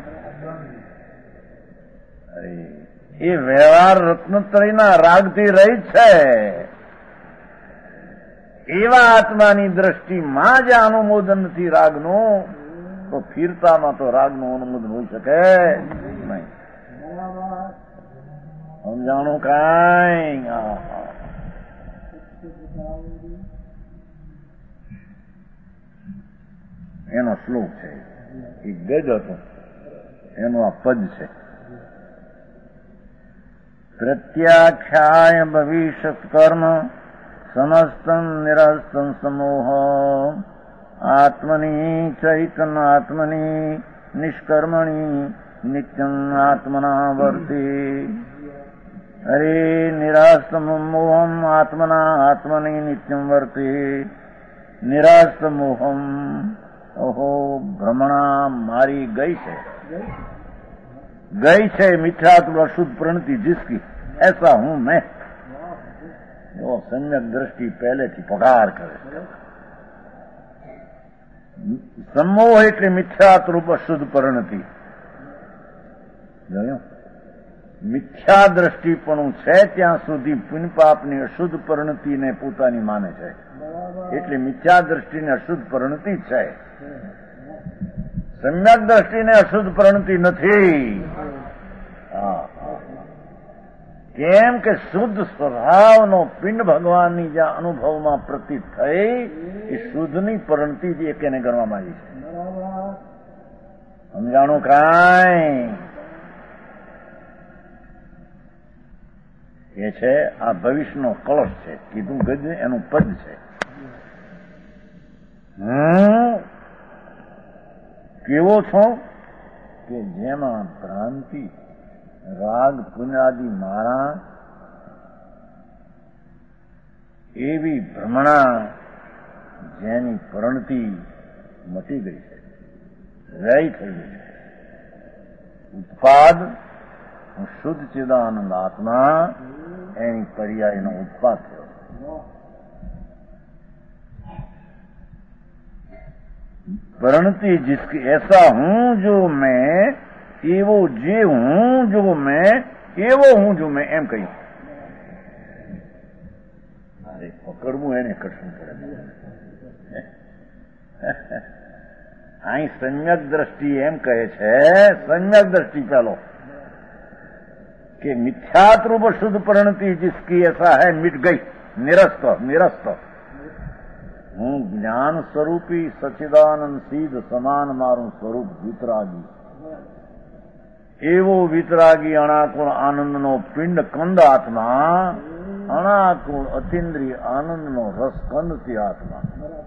અરે એ વ્યવહાર રત્નત્રયના રાગથી રહિત છે. એવા આત્માની દ્રષ્ટિમાં જ અનુમોદન નથી રાગનું, તો ફીરતામાં તો રાગનું અનુમોદન હોઈ શકે નહીં. સમજાણું કાંઈ? એનો શ્લોક છે, એ ગજ હતો, એનું આ પદ છે. પ્રત્યાખ્યાય ભવિષ્યત કર્મ સમસ્તમ નિરસ્તમ સમોહ આત્મની ચૈતન આત્મની નિષ્કર્મણી નિત્યમ આત્મના વર્તે. અરે નિરાસ્તમોહમ આત્મના આત્મની નિત્યમ વર્તે નિરાસ્તમોહમ. ઓહો, ભ્રમણા મારી ગઈ છે મિથ્યાત્વ અશુદ્ધ પ્રણતિ जिसकी ऐसा हूं मैं. એવો સમ્યક દ્રષ્ટિ પહેલેથી પગાર કરે છે. સમોહ એટલે મિથ્યાત્વ અશુદ્ધ પરિણતિ. જોયું, મિથ્યા દ્રષ્ટિપણું છે ત્યાં સુધી પુણ્યપાપની અશુદ્ધ પરિણતિને પોતાની માને છે. એટલે મિથ્યા દ્રષ્ટિને અશુદ્ધ પરિણતિ છે. સમ્યક દ્રષ્ટિને અશુદ્ધ પરિણતિ નથી. કેમ કે શુદ્ધ સ્વભાવનો પિંડ ભગવાનની જ્યાં અનુભવમાં પ્રતીત થઈ એ શુદ્ધની પરિણતિ જ એકેને ગણવામાં આવી છે. સમજાણું કાંઈ? એ છે આ ભવિષ્યનો કળશ છે. કીધું ગજ એનું પદ છે. હું કેવો છું કે જેમાં ભ્રાંતિ રાગ પુણ્યાદિ મારા એવી ભ્રમણા જેની પરિણતિ મટી ગઈ છે, વ્યય થઈ ગઈ છે. ઉત્પાદ હું શુદ્ધ ચિદાનંદ આત્મા એની પર્યાયનો ઉત્પાદ થયો. परिणति जिसकी ऐसा हूं जो मैं एवो जे हूं जो मैं एवो हूं जो मैं एम કહ્યું. અરે પકડવું એને કઠણ પડે. અહીં સમ્યક દ્રષ્ટિ એમ કહે છે, સમ્યક દ્રષ્ટિ ચાલો कि मिथ्यात्व शुद्ध परिणति जिसकी ऐसा है मिट गई. निरस्त निरस्त હું જ્ઞાન સ્વરૂપી સચ્ચિદાનંદ સિદ્ધ સમાન મારું સ્વરૂપ વિતરાગી. એવો વિતરાગી અણાકુળ આનંદનો પિંડ કંદ આત્મા, અણાકુળ અતિન્દ્રિય આનંદનો રસ કંદથી આત્મા.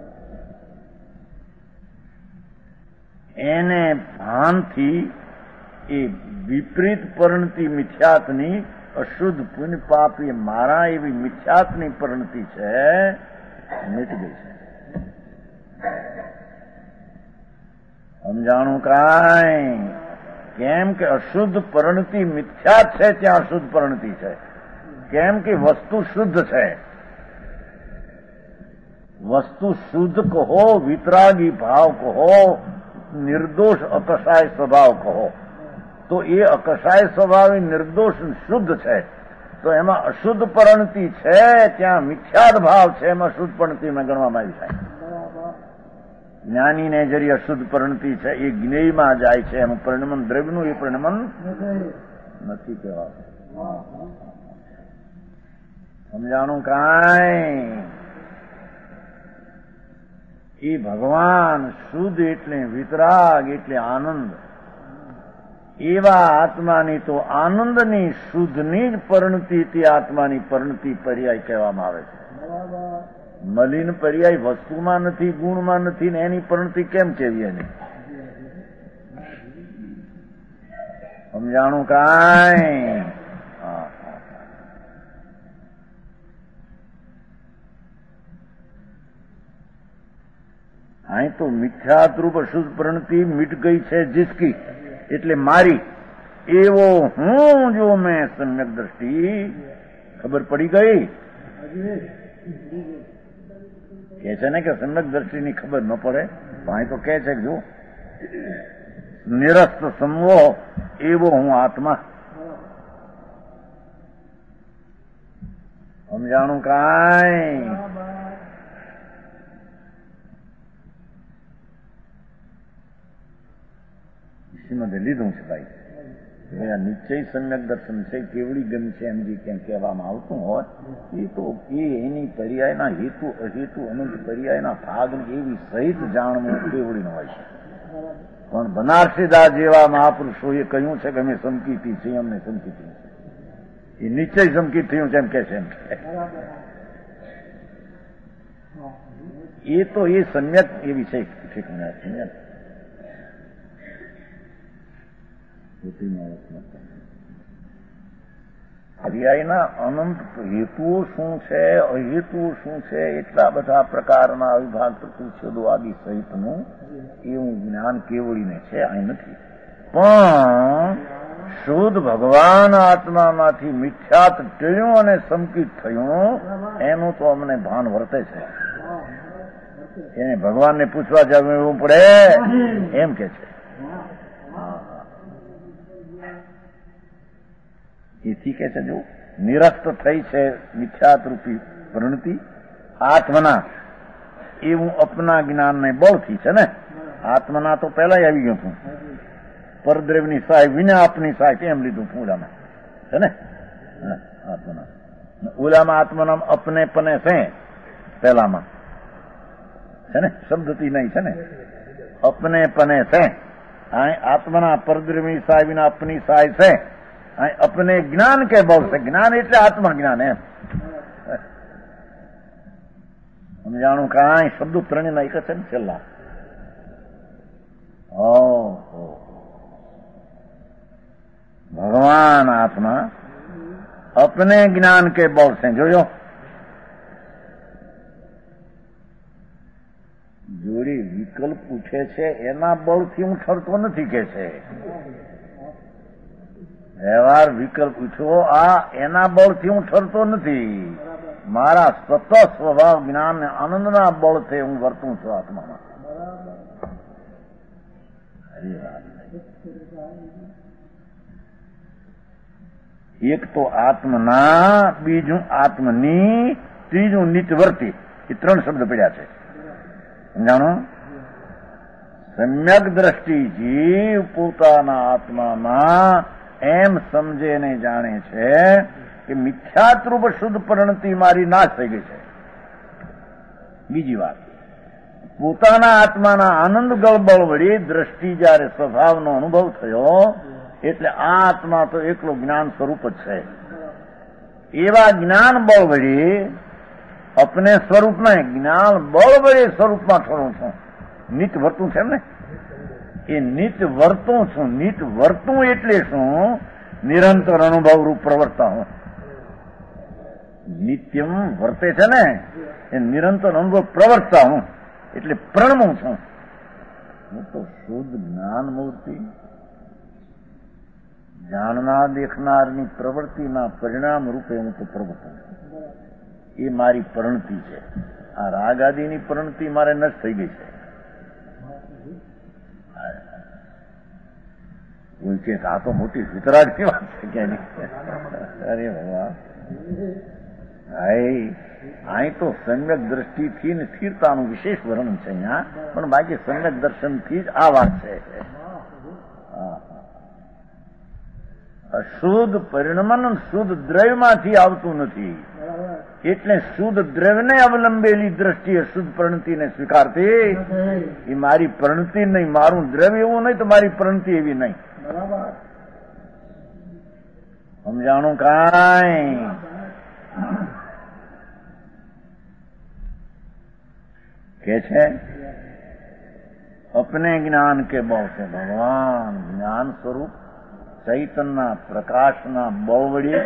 એને ભાનથી એ વિપરીત પરિણતિ મિથ્યાતની અશુદ્ધ પુણ્ય પાપી મારા એવી મિથ્યાતની પરિણતિ છે મિટ ગઈ છે. સમજાણું કાંઈ? કેમ કે અશુદ્ધ પરિણતિ મિથ્યા છે ત્યાં અશુદ્ધ પરિણતિ છે. કેમ કે વસ્તુ શુદ્ધ છે. વસ્તુ શુદ્ધ કહો, વિતરાગી ભાવ કહો, નિર્દોષ અકસાય સ્વભાવ કહો, તો એ અકસાય સ્વભાવી નિર્દોષ શુદ્ધ છે. તો એમાં અશુદ્ધ પરિણતિ છે ત્યાં મિથ્યાદ ભાવ છે, એમાં શુદ્ધ પરિણતિમાં ગણવામાં આવી જાય. જ્ઞાનીને જરી અશુદ્ધ પરિણતિ છે એ જ્ઞેયમાં જાય છે, એનું પરિણમન દ્રવ્યનું એ પરિણમન નથી કહેવાતું. સમજાણું કાંઈ? એ ભગવાન શુદ્ધ એટલે વિતરાગ એટલે આનંદ. એવા આત્માની તો આનંદની શુદ્ધની જ પરિણતિ તે આત્માની પરિણતિ પર્યાય કહેવામાં આવે છે. મલિન પર્યાય વસ્તુમાં નથી, ગુણમાં નથી ને એની પરિણતિ કેમ કેવી એની? સમજાણું કાંઈ? અહીં તો મિથ્યાત્રુપ અશુદ્ધ પરિણતિ મિટ ગઈ છે जिसकी એટલે મારી. એવો હું જો મેં સમ્યક દ્રષ્ટિ ખબર પડી ગઈ. કે છે ને કે સમ્યક દ્રષ્ટિની ખબર ન પડે, અહીં તો કે છે કે જો નિરસ્ત સમવો એવો હું આત્મા. સમજાણું કાંઈ? શ્રીમદે લીધું છે ભાઈ. આ નિશ્ચય સમ્યક દર્શન છે, કેવડી ગમ છે એમ જે ક્યાંક કહેવામાં આવતું હોય એ તો એની પર્યાયના હેતુ અહેતુ અનંત પર્યાયના ભાગને એવી સહિત જાણવું કેવડીનું હોય છે. પણ બનારસીદાસ જેવા મહાપુરુષોએ કહ્યું છે કે અમે સમકીતી છીએ, અમને સમકીતી છે. એ નિશ્ચય સમકીત થયું છે એમ કે છે. એ તો એ સમ્યક એવી છે ઠીકના સમ્યક. પર્યાયના અનંત હેતુઓ શું છે, અહેતુઓ શું છે, એટલા બધા પ્રકારના અવિભાગ પ્રતિષેધો આદિ સહિતનું એવું જ્ઞાન કેવળીને છે, અહીં નથી. પણ શુદ્ધ ભગવાન આત્મામાંથી મિથ્યાત ટળ્યું અને સંકિત થયું એનું તો અમને ભાન વર્તે છે. એને ભગવાનને પૂછવા જવું પડે એમ કે છે. એથી કે છે જો નિરસ્ત થઈ છે મિથ્યાત રૂપી પ્રણતિ આત્મના, એવું અપના જ્ઞાનને બળથી છે ને. આત્મના તો પહેલા આવી ગયું હતું, પરદ્રવ્યની સહાય વિના આપની સહાય કેમ લીધું ઓલામાં છે ને. આત્મના ઓલામાં આત્મનામ અપને પને છે પહેલામાં છે ને, શબ્દથી નહીં છે ને, અપને પને છે. આત્મના પરદ્રવ્યની સહાય વિના આપની સહાય છે. અપને જ્ઞાન કે બળ છે. જ્ઞાન એટલે આત્મજ્ઞાન એમ સમજાણું. કાંઈ શબ્દો ત્રણેયના એક છે ને છેલ્લા. ભગવાન આત્મા અપને જ્ઞાન કે બળ છે. જોયો જોડી વિકલ્પ પૂછે છે એના બળથી હું ઠરતો નથી કે છે. વ્યવહાર વિકલ્પ પૂછો આ એના બળથી હું ઠરતો નથી. મારા સતત સ્વભાવ જ્ઞાન ને આનંદના બળથી હું વર્તું છું આત્મામાં. એક તો આત્મના, બીજું આત્મની, ત્રીજું નિત્યવર્તી. એ ત્રણ શબ્દ પડ્યા છે. સમજાણો? સમ્યક દ્રષ્ટિ જીવ પોતાના આત્મામાં એમ સમજે ને જાણે છે કે મિથ્યાત્રૂપ શુદ્ધ પરિણતિ મારી નાશ થઈ ગઈ છે. બીજી વાત, પોતાના આત્માના આનંદ ગળબળ વળી દ્રષ્ટિ જયારે સ્વભાવનો અનુભવ થયો એટલે આ આત્મા તો એકલો જ્ઞાન સ્વરૂપ જ છે. એવા જ્ઞાન બળ વળી અપને સ્વરૂપ ને જ્ઞાન બળ વળી સ્વરૂપમાં ઠરું છું. નિત વર્તું છે ને, એ નિત વર્તું છું. નિત વર્તું એટલે શું? નિરંતર અનુભવ રૂપ પ્રવર્તા હું. નિત્યમ વર્તે છે ને, એ નિરંતર અનુભવ પ્રવર્તા હું એટલે પ્રણમું છું. હું તો શુદ્ધ જ્ઞાન મૂર્તિ, જાણનાર દેખનારની પ્રવૃત્તિના પરિણામ રૂપે હું તો પ્રવર્તું છું. એ મારી પ્રણતિ છે. આ રાગ આદિની પ્રણતિ મારે નષ્ટ થઈ ગઈ છે. કોઈ કે આ તો મોટી વિતરાગની વાત છે કે અરે ભગવાન, અહીં તો સમ્યક દ્રષ્ટિથી ને સ્થિરતાનું વિશેષ વર્ણન છે અહીંયા, પણ બાકી સમ્યક દર્શનથી જ આ વાત છે. અશુદ્ધ પરિણમન શુદ્ધ દ્રવ્યમાંથી આવતું નથી. એટલે શુદ્ધ દ્રવ્યને અવલંબેલી દ્રષ્ટિએ શુદ્ધ પ્રણતિને સ્વીકારતી. એ મારી પ્રણતિ નહીં, મારું દ્રવ્ય એવું નહીં તો મારી પ્રણતિ એવી નહીં. સમજાણું? કાંઈ કે છે અપને જ્ઞાન કે બળ છે. ભગવાન જ્ઞાન સ્વરૂપ ચૈતનના પ્રકાશના બળ વળી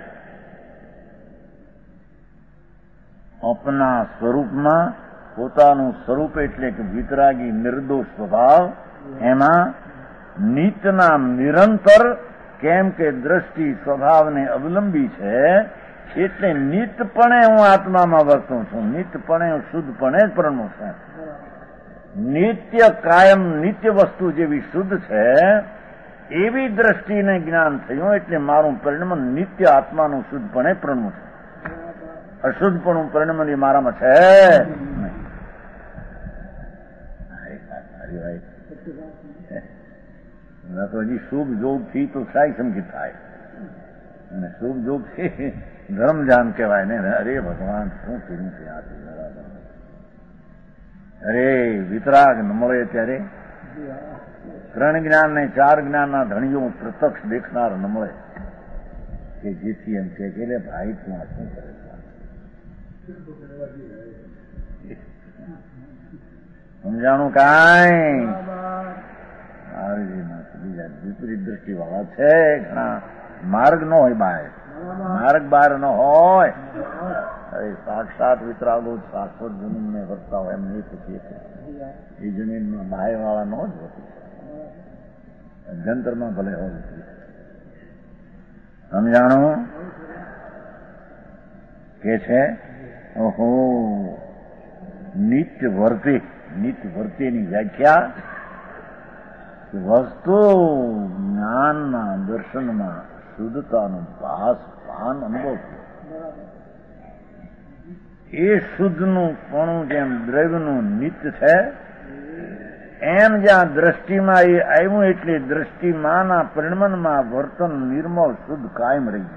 અપના સ્વરૂપમાં પોતાનું સ્વરૂપ એટલે કે વિતરાગી નિર્દોષ સ્વભાવ એમાં નિત્યના નિરંતર, કેમ કે દ્રષ્ટિ સ્વભાવને અવલંબી છે એટલે નિત્યપણે હું આત્મામાં વર્તું છું. નિત્યપણે હું શુદ્ધપણે જ પ્રણમું છું. નિત્ય કાયમ નિત્ય વસ્તુ જેવી શુદ્ધ છે એવી દ્રષ્ટિને જ્ઞાન થયું એટલે મારું પરિણમન નિત્ય આત્માનું શુદ્ધપણે પ્રણમું છું. અશુદ્ધપણું પરિણમન એ મારામાં છે તો હજી શુભ જોગથી તો સાઈ સંગીત થાય અને શુભ જોગથી ધર્મ જાન કહેવાય ને. અરે ભગવાન શું કર્યું છે આ? અરે વિતરાગ ન મળે ત્યારે ત્રણ જ્ઞાન ને ચાર જ્ઞાનના ધણીઓ પ્રત્યક્ષ દેખનાર ન મળે કે જેથી એમ કે ભાઈ તું આ શું કરે છે? સમજાણું? કાંઈ બીજા વિપરીત દ્રષ્ટિ વાળા છે ઘણા. માર્ગ ન હોય બહાર માર્ગ બહાર ન હોય. અરે સાક્ષાત વિતરાગો શાશ્વત જમીનને વર્તા હોય એમ નહીં પૂછીએ એ જમીનમાં બાય વાળા ન જ હોતી, જંતરમાં ભલે હોય. સમજાણું કે છે ઓહો નિત્ય વર્તીની વ્યાખ્યા વસ્તુ જ્ઞાનના દર્શનમાં શુદ્ધતાનો ભાસ ભાન અનુભવ. એ શુદ્ધનું કોણું જેમ દ્રવ્યનું નિત્ય છે એમ જ્યાં દ્રષ્ટિમાં એ આવ્યું એટલે દ્રષ્ટિમાંના પરિણમનમાં વર્તન નિર્મળ શુદ્ધ કાયમ રહી.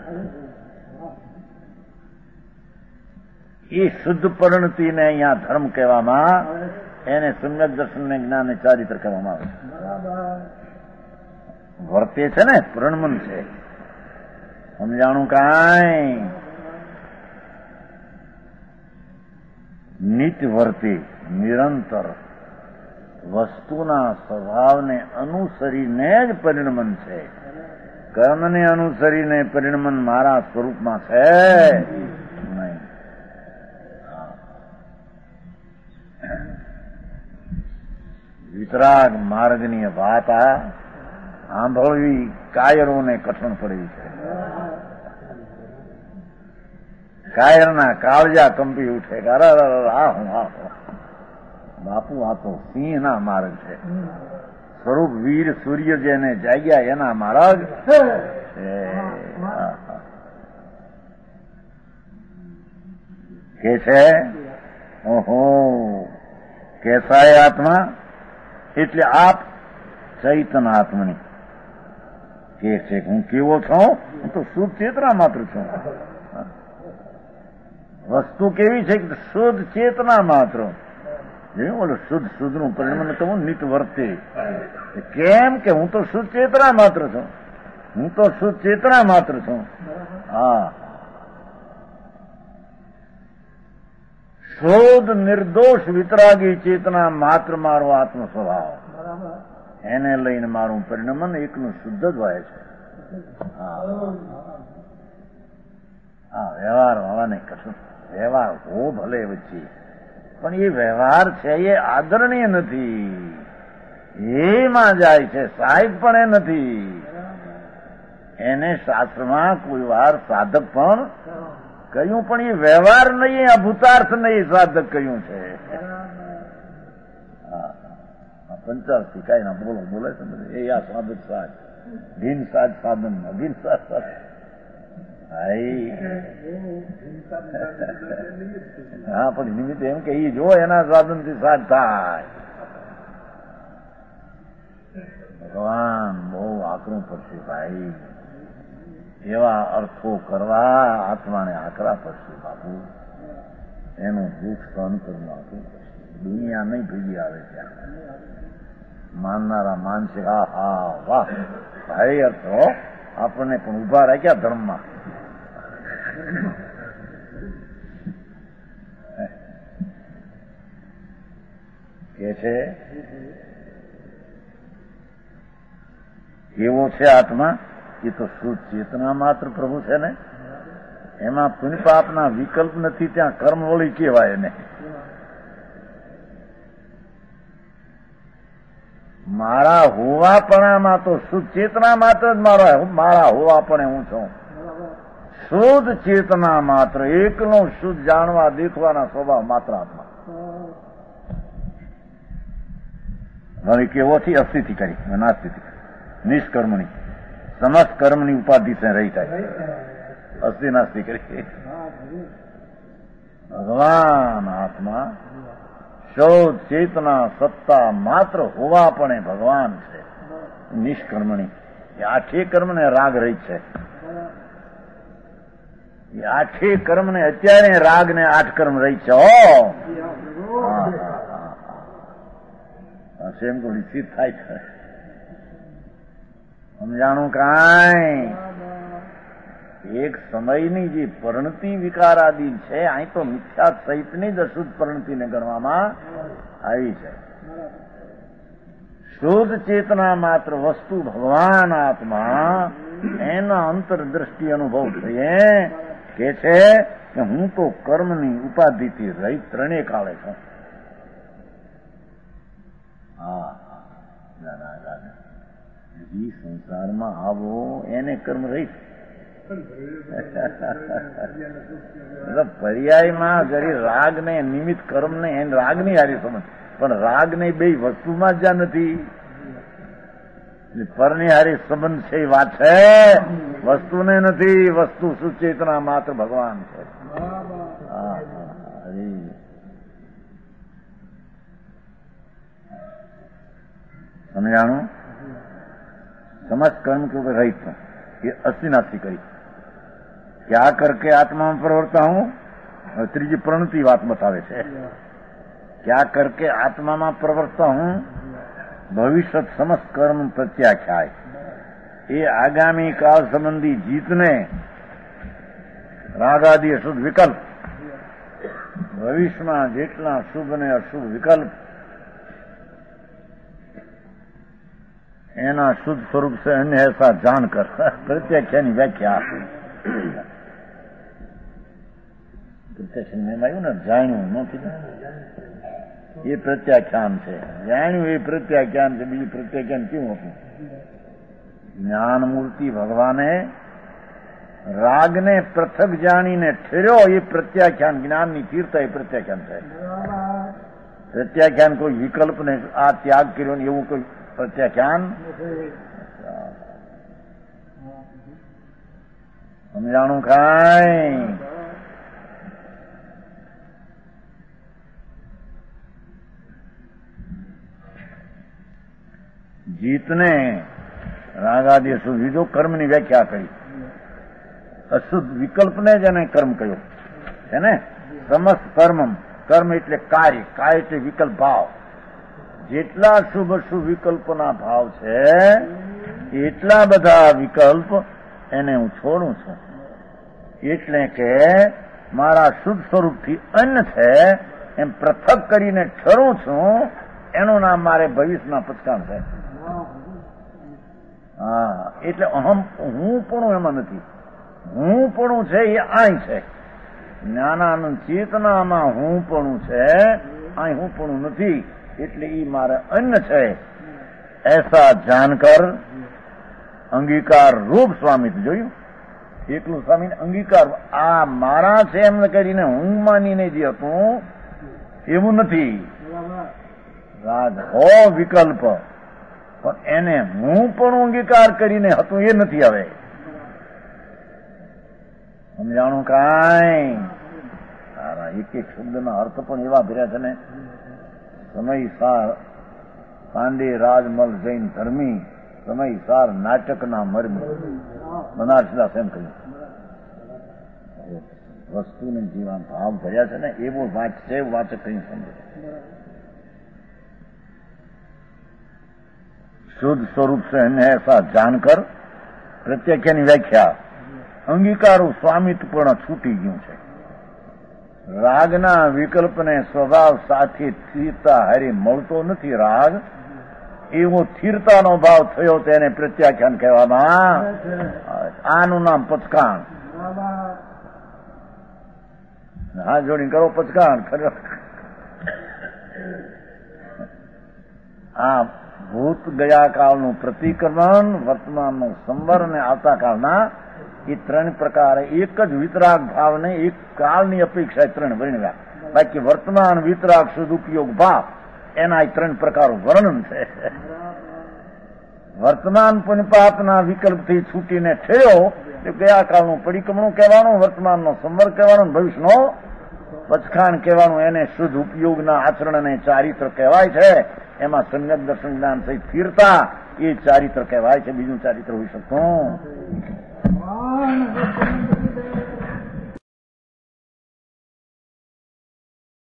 એ શુદ્ધ પરિણતિને અહીંયા ધર્મ કહેવામાં, એને સમ્યક દર્શન ને જ્ઞાન ને ચારિત્ર કહેવામાં આવે. વર્તે છે ને પરિણમન છે. સમજાણું કાંઈ નિત્ય વર્તે નિરંતર વસ્તુના સ્વભાવને અનુસરીને જ પરિણમન છે. કર્મને અનુસરીને પરિણમન મારા સ્વરૂપમાં છે નહીં. વિતરાગ માર્ગની વાત સાંભળવી કાયરોને કઠણ પડવી છે. કાયરના કાળજા કંપી ઉઠે. બાપુ આ તો સિંહના માર્ગ છે. સ્વરૂપ વીર સૂર્ય જેને જાગ્યા એના માર્ગ છે. કે છે ઓહો કેસાય આત્મા એટલે આપ ચૈતન આત્મની કે છે હું કેવો છું? હું તો શુદ્ધ ચેતના માત્ર છું. વસ્તુ કેવી છે કે શુદ્ધ ચેતના માત્ર. બોલો શુદ્ધ નું પરિણામ કહું નિત વર્તે. કેમ કે હું તો શુદ્ધ ચેતના માત્ર છું. હું તો શુદ્ધ ચેતના માત્ર છું. હા, શુદ્ધ નિર્દોષ વિતરાગી ચેતના માત્ર મારો આત્મ સ્વભાવ. એને લઈને મારું પરિણમન એકનું શુદ્ધ જ હોય છે. હા, વ્યવહાર વાળાને કશું વ્યવહાર હો ભલે વચ્ચે, પણ એ વ્યવહાર છે એ આદરણીય નથી. એમાં જાય છે સાહેબ પણ એ નથી. એને શાસ્ત્રમાં કોઈ વાર સાધક પણ કહ્યું, પણ એ વ્યવહાર નહીં, આ ભૂતાર્થ નહીં સાધક કહ્યું છે. પંચાસી કાંઈ ના બોલો બોલે છે એ આ સાધક સાધ ભીન સાધ સાધન ભીન સાધ સાધન. હા, પણ નિમિત્તે એમ કે જો એના સાધન થી સાધ થાય. ભગવાન બહુ આકરું પડશે ભાઈ. એવા અર્થો કરવા આત્માને આકરા પડશે બાપુ. એનું દુઃખ સહન કરવું આકરું પડશે. દુનિયા નહીં ભેગી આવે ત્યાં માનનારા માનશે. હા હા વાહ ભાઈ, અર્થો આપણને પણ ઉભા રાખ્યા ધર્મમાં. કે છે કેવો છે આત્મા? એ તો શુદ્ધ ચેતના માત્ર પ્રભુ છે ને. એમાં પુણ્ય પાપના વિકલ્પ નથી. ત્યાં કર્મ વળી કહેવાય એને. મારા હોવાપણામાં તો શુદ્ધ ચેતના માત્ર જ મારા હોવાપણે હું છું. શુદ્ધ ચેતના માત્ર એકનો શુદ્ધ જાણવા દેખવાના સ્વભાવ માત્ર આત્મા. વળી કેવોથી અસ્થિતિ કરી નાસ્તિથી નિષ્કર્મની સમસ્ત કર્મની ઉપાધિ સે રહી થાય. અસ્થિ નાસ્તિ કરી ભગવાન આત્મા શુદ્ધ ચેતના સત્તા માત્ર હોવાપણે ભગવાન છે. નિષ્કર્મણી એ આઠે કર્મને રાગ રહી છે. એ આઠે કર્મને અત્યારે રાગ ને 8 કર્મ રહી છે. એમ તો નિશ્ચિત થાય છે. સમજાણું કાંઈ? એક સમયની જે પરિણતિ વિકારાદી છે, અહીં તો મિથ્યા સહિતની જ અશુદ્ધ પરિણતિને ગણવામાં આવી છે. શુદ્ધ ચેતના માત્ર વસ્તુ ભગવાન આત્મા એના અંતરદ્રષ્ટિ અનુભવ થઈએ કે છે કે હું તો કર્મની ઉપાધિથી રહિત ત્રણેય કાળે છું. હા, જી સંસારમાં આવો એને કર્મ રહિત. પર્યાયમાં જરી રાગ ને નિમિત્ત કર્મ ને એને રાગ ની હારી સમજ, પણ રાગ ને બે વસ્તુમાં જ નથી. પરની હારી સંબંધ છે એ વાત છે, વસ્તુને નથી. વસ્તુ સુચેતના માત્ર ભગવાન છે. સમજાણું? समस्त कर्म के ऊपर रहित हूं, ये अस्थि करी. क्या करके आत्मा में प्रवर्ता हूं? ત્રીજી પ્રણતિ વાત બતાવે છે. क्या करके आत्मा में प्रवर्ता हूं? भविष्य समस्त कर्म प्रत्याख्याय. ये आगामी काल संबंधी जीतने रागादि अशुद्ध विकल्प, ભવિષ્યમાં જેટલા શુભ ને અશુભ વિકલ્પ એના શુદ્ધ સ્વરૂપ से अन्य ऐसा जानकर प्रत्याख्याની વ્યાખ્યા પ્રત્યાખ્યાન મેં આવ્યું ને, જાણ્યું નથી એ પ્રત્યાખ્યાન છે. જાણ્યું એ પ્રત્યાખ્યાન છે. બીજું પ્રત્યાખ્યાન કેવું હતું? જ્ઞાન મૂર્તિ ભગવાને રાગને પૃથક જાણીને ઠેર્યો એ પ્રત્યાખ્યાન. જ્ઞાનની તીર્થા એ પ્રત્યાખ્યાન છે. પ્રત્યાખ્યાન કોઈ વિકલ્પને આ ત્યાગ કર્યો ને એવું કોઈ પ્રત્યાખ્યાન સમજાણું કાંઈ? જીતને રાગાદિ અશુદ્ધ વિધો કર્મની વ્યાખ્યા કરી. અશુદ્ધ વિકલ્પને જ એને કર્મ કહ્યો છે ને. સમસ્ત કર્મ, કર્મ એટલે કાર્ય, કાર્ય એટલે વિકલ્પ ભાવ. જેટલા શુભ અશુભ વિકલ્પના ભાવ છે એટલા બધા વિકલ્પ એને હું છોડું છું. એટલે કે મારા શુદ્ધ સ્વરૂપથી અન્ન છે એમ પૃથક કરીને ઠરું છું. એનું નામ મારે ભવિષ્યમાં પચકાણ છે. હા, એટલે અહમ હું પણ એમાં નથી. હું પણ છે એ અહીં છે. જ્ઞાનાનંદ ચેતનામાં હું પણ છે, અહીં હું પણ નથી. એટલે એ મારે અન્ન છે એસા જાણકર અંગીકાર રૂપ સ્વામી જોયું. એકલું સ્વામી અંગીકાર આ મારા છે એમ કરીને હું માનીને જે હતું એવું નથી. રાગ હો વિકલ્પ, પણ એને હું પણ અંગીકાર કરીને હતું એ નથી. હવે સમજાણું કાંઈ? એક એક શબ્દના અર્થ પણ એવા ભર્યા છે ને. સમય સાર પાંડે રાજમલ જૈન ધર્મી, સમય સાર નાટકના મરમી. બનારસદાસ એમ કહ્યું. વસ્તુને જીવન ભાવ ભર્યા છે ને એવો વાંચ છે. વાચક કઈ સમજે. શુદ્ધ સ્વરૂપ છે એને એસા જાણકર પ્રત્યાખ્યાની વ્યાખ્યા. અંગીકારું સ્વામિત્વ પણ છૂટી ગયું છે. રાગના વિકલ્પને સ્વભાવ સાથે સ્થિરતા હારી મળતો નથી. રાગ એવો સ્થિરતાનો ભાવ થયો તેને પ્રત્યાખ્યાન કહેવામાં. આનું નામ પચકાણ. હા જોડીને કરો પચકાણ. આ ભૂત ગયા કાળનું પ્રતિક્રમણ, વર્તમાનનું સંવર અને આવતા કાળના એ ત્રણ પ્રકારે એક જ વિતરાગ ભાવને એક કાળની અપેક્ષા ત્રણ વર્ણવ્યા. બાકી વર્તમાન વિતરાગ સદુપયોગ ભાવ એના ત્રણ પ્રકારો વર્ણન છે. વર્તમાન પુણ્યપાપના વિકલ્પથી છૂટીને ઠર્યો એ ગયા કાળનું પરિક્રમણું કહેવાનું, વર્તમાનનો સંવર કહેવાનું, ભવિષ્યનો પચખાણ કહેવાનું. એને શુદ્ધ ઉપયોગના આચરણ અને ચારિત્ર કહેવાય છે. એમાં સંગત દર્શન જ્ઞાન સહિત સ્થિરતા એ ચારિત્ર કહેવાય છે. બીજું ચારિત્ર હોઈ શકતું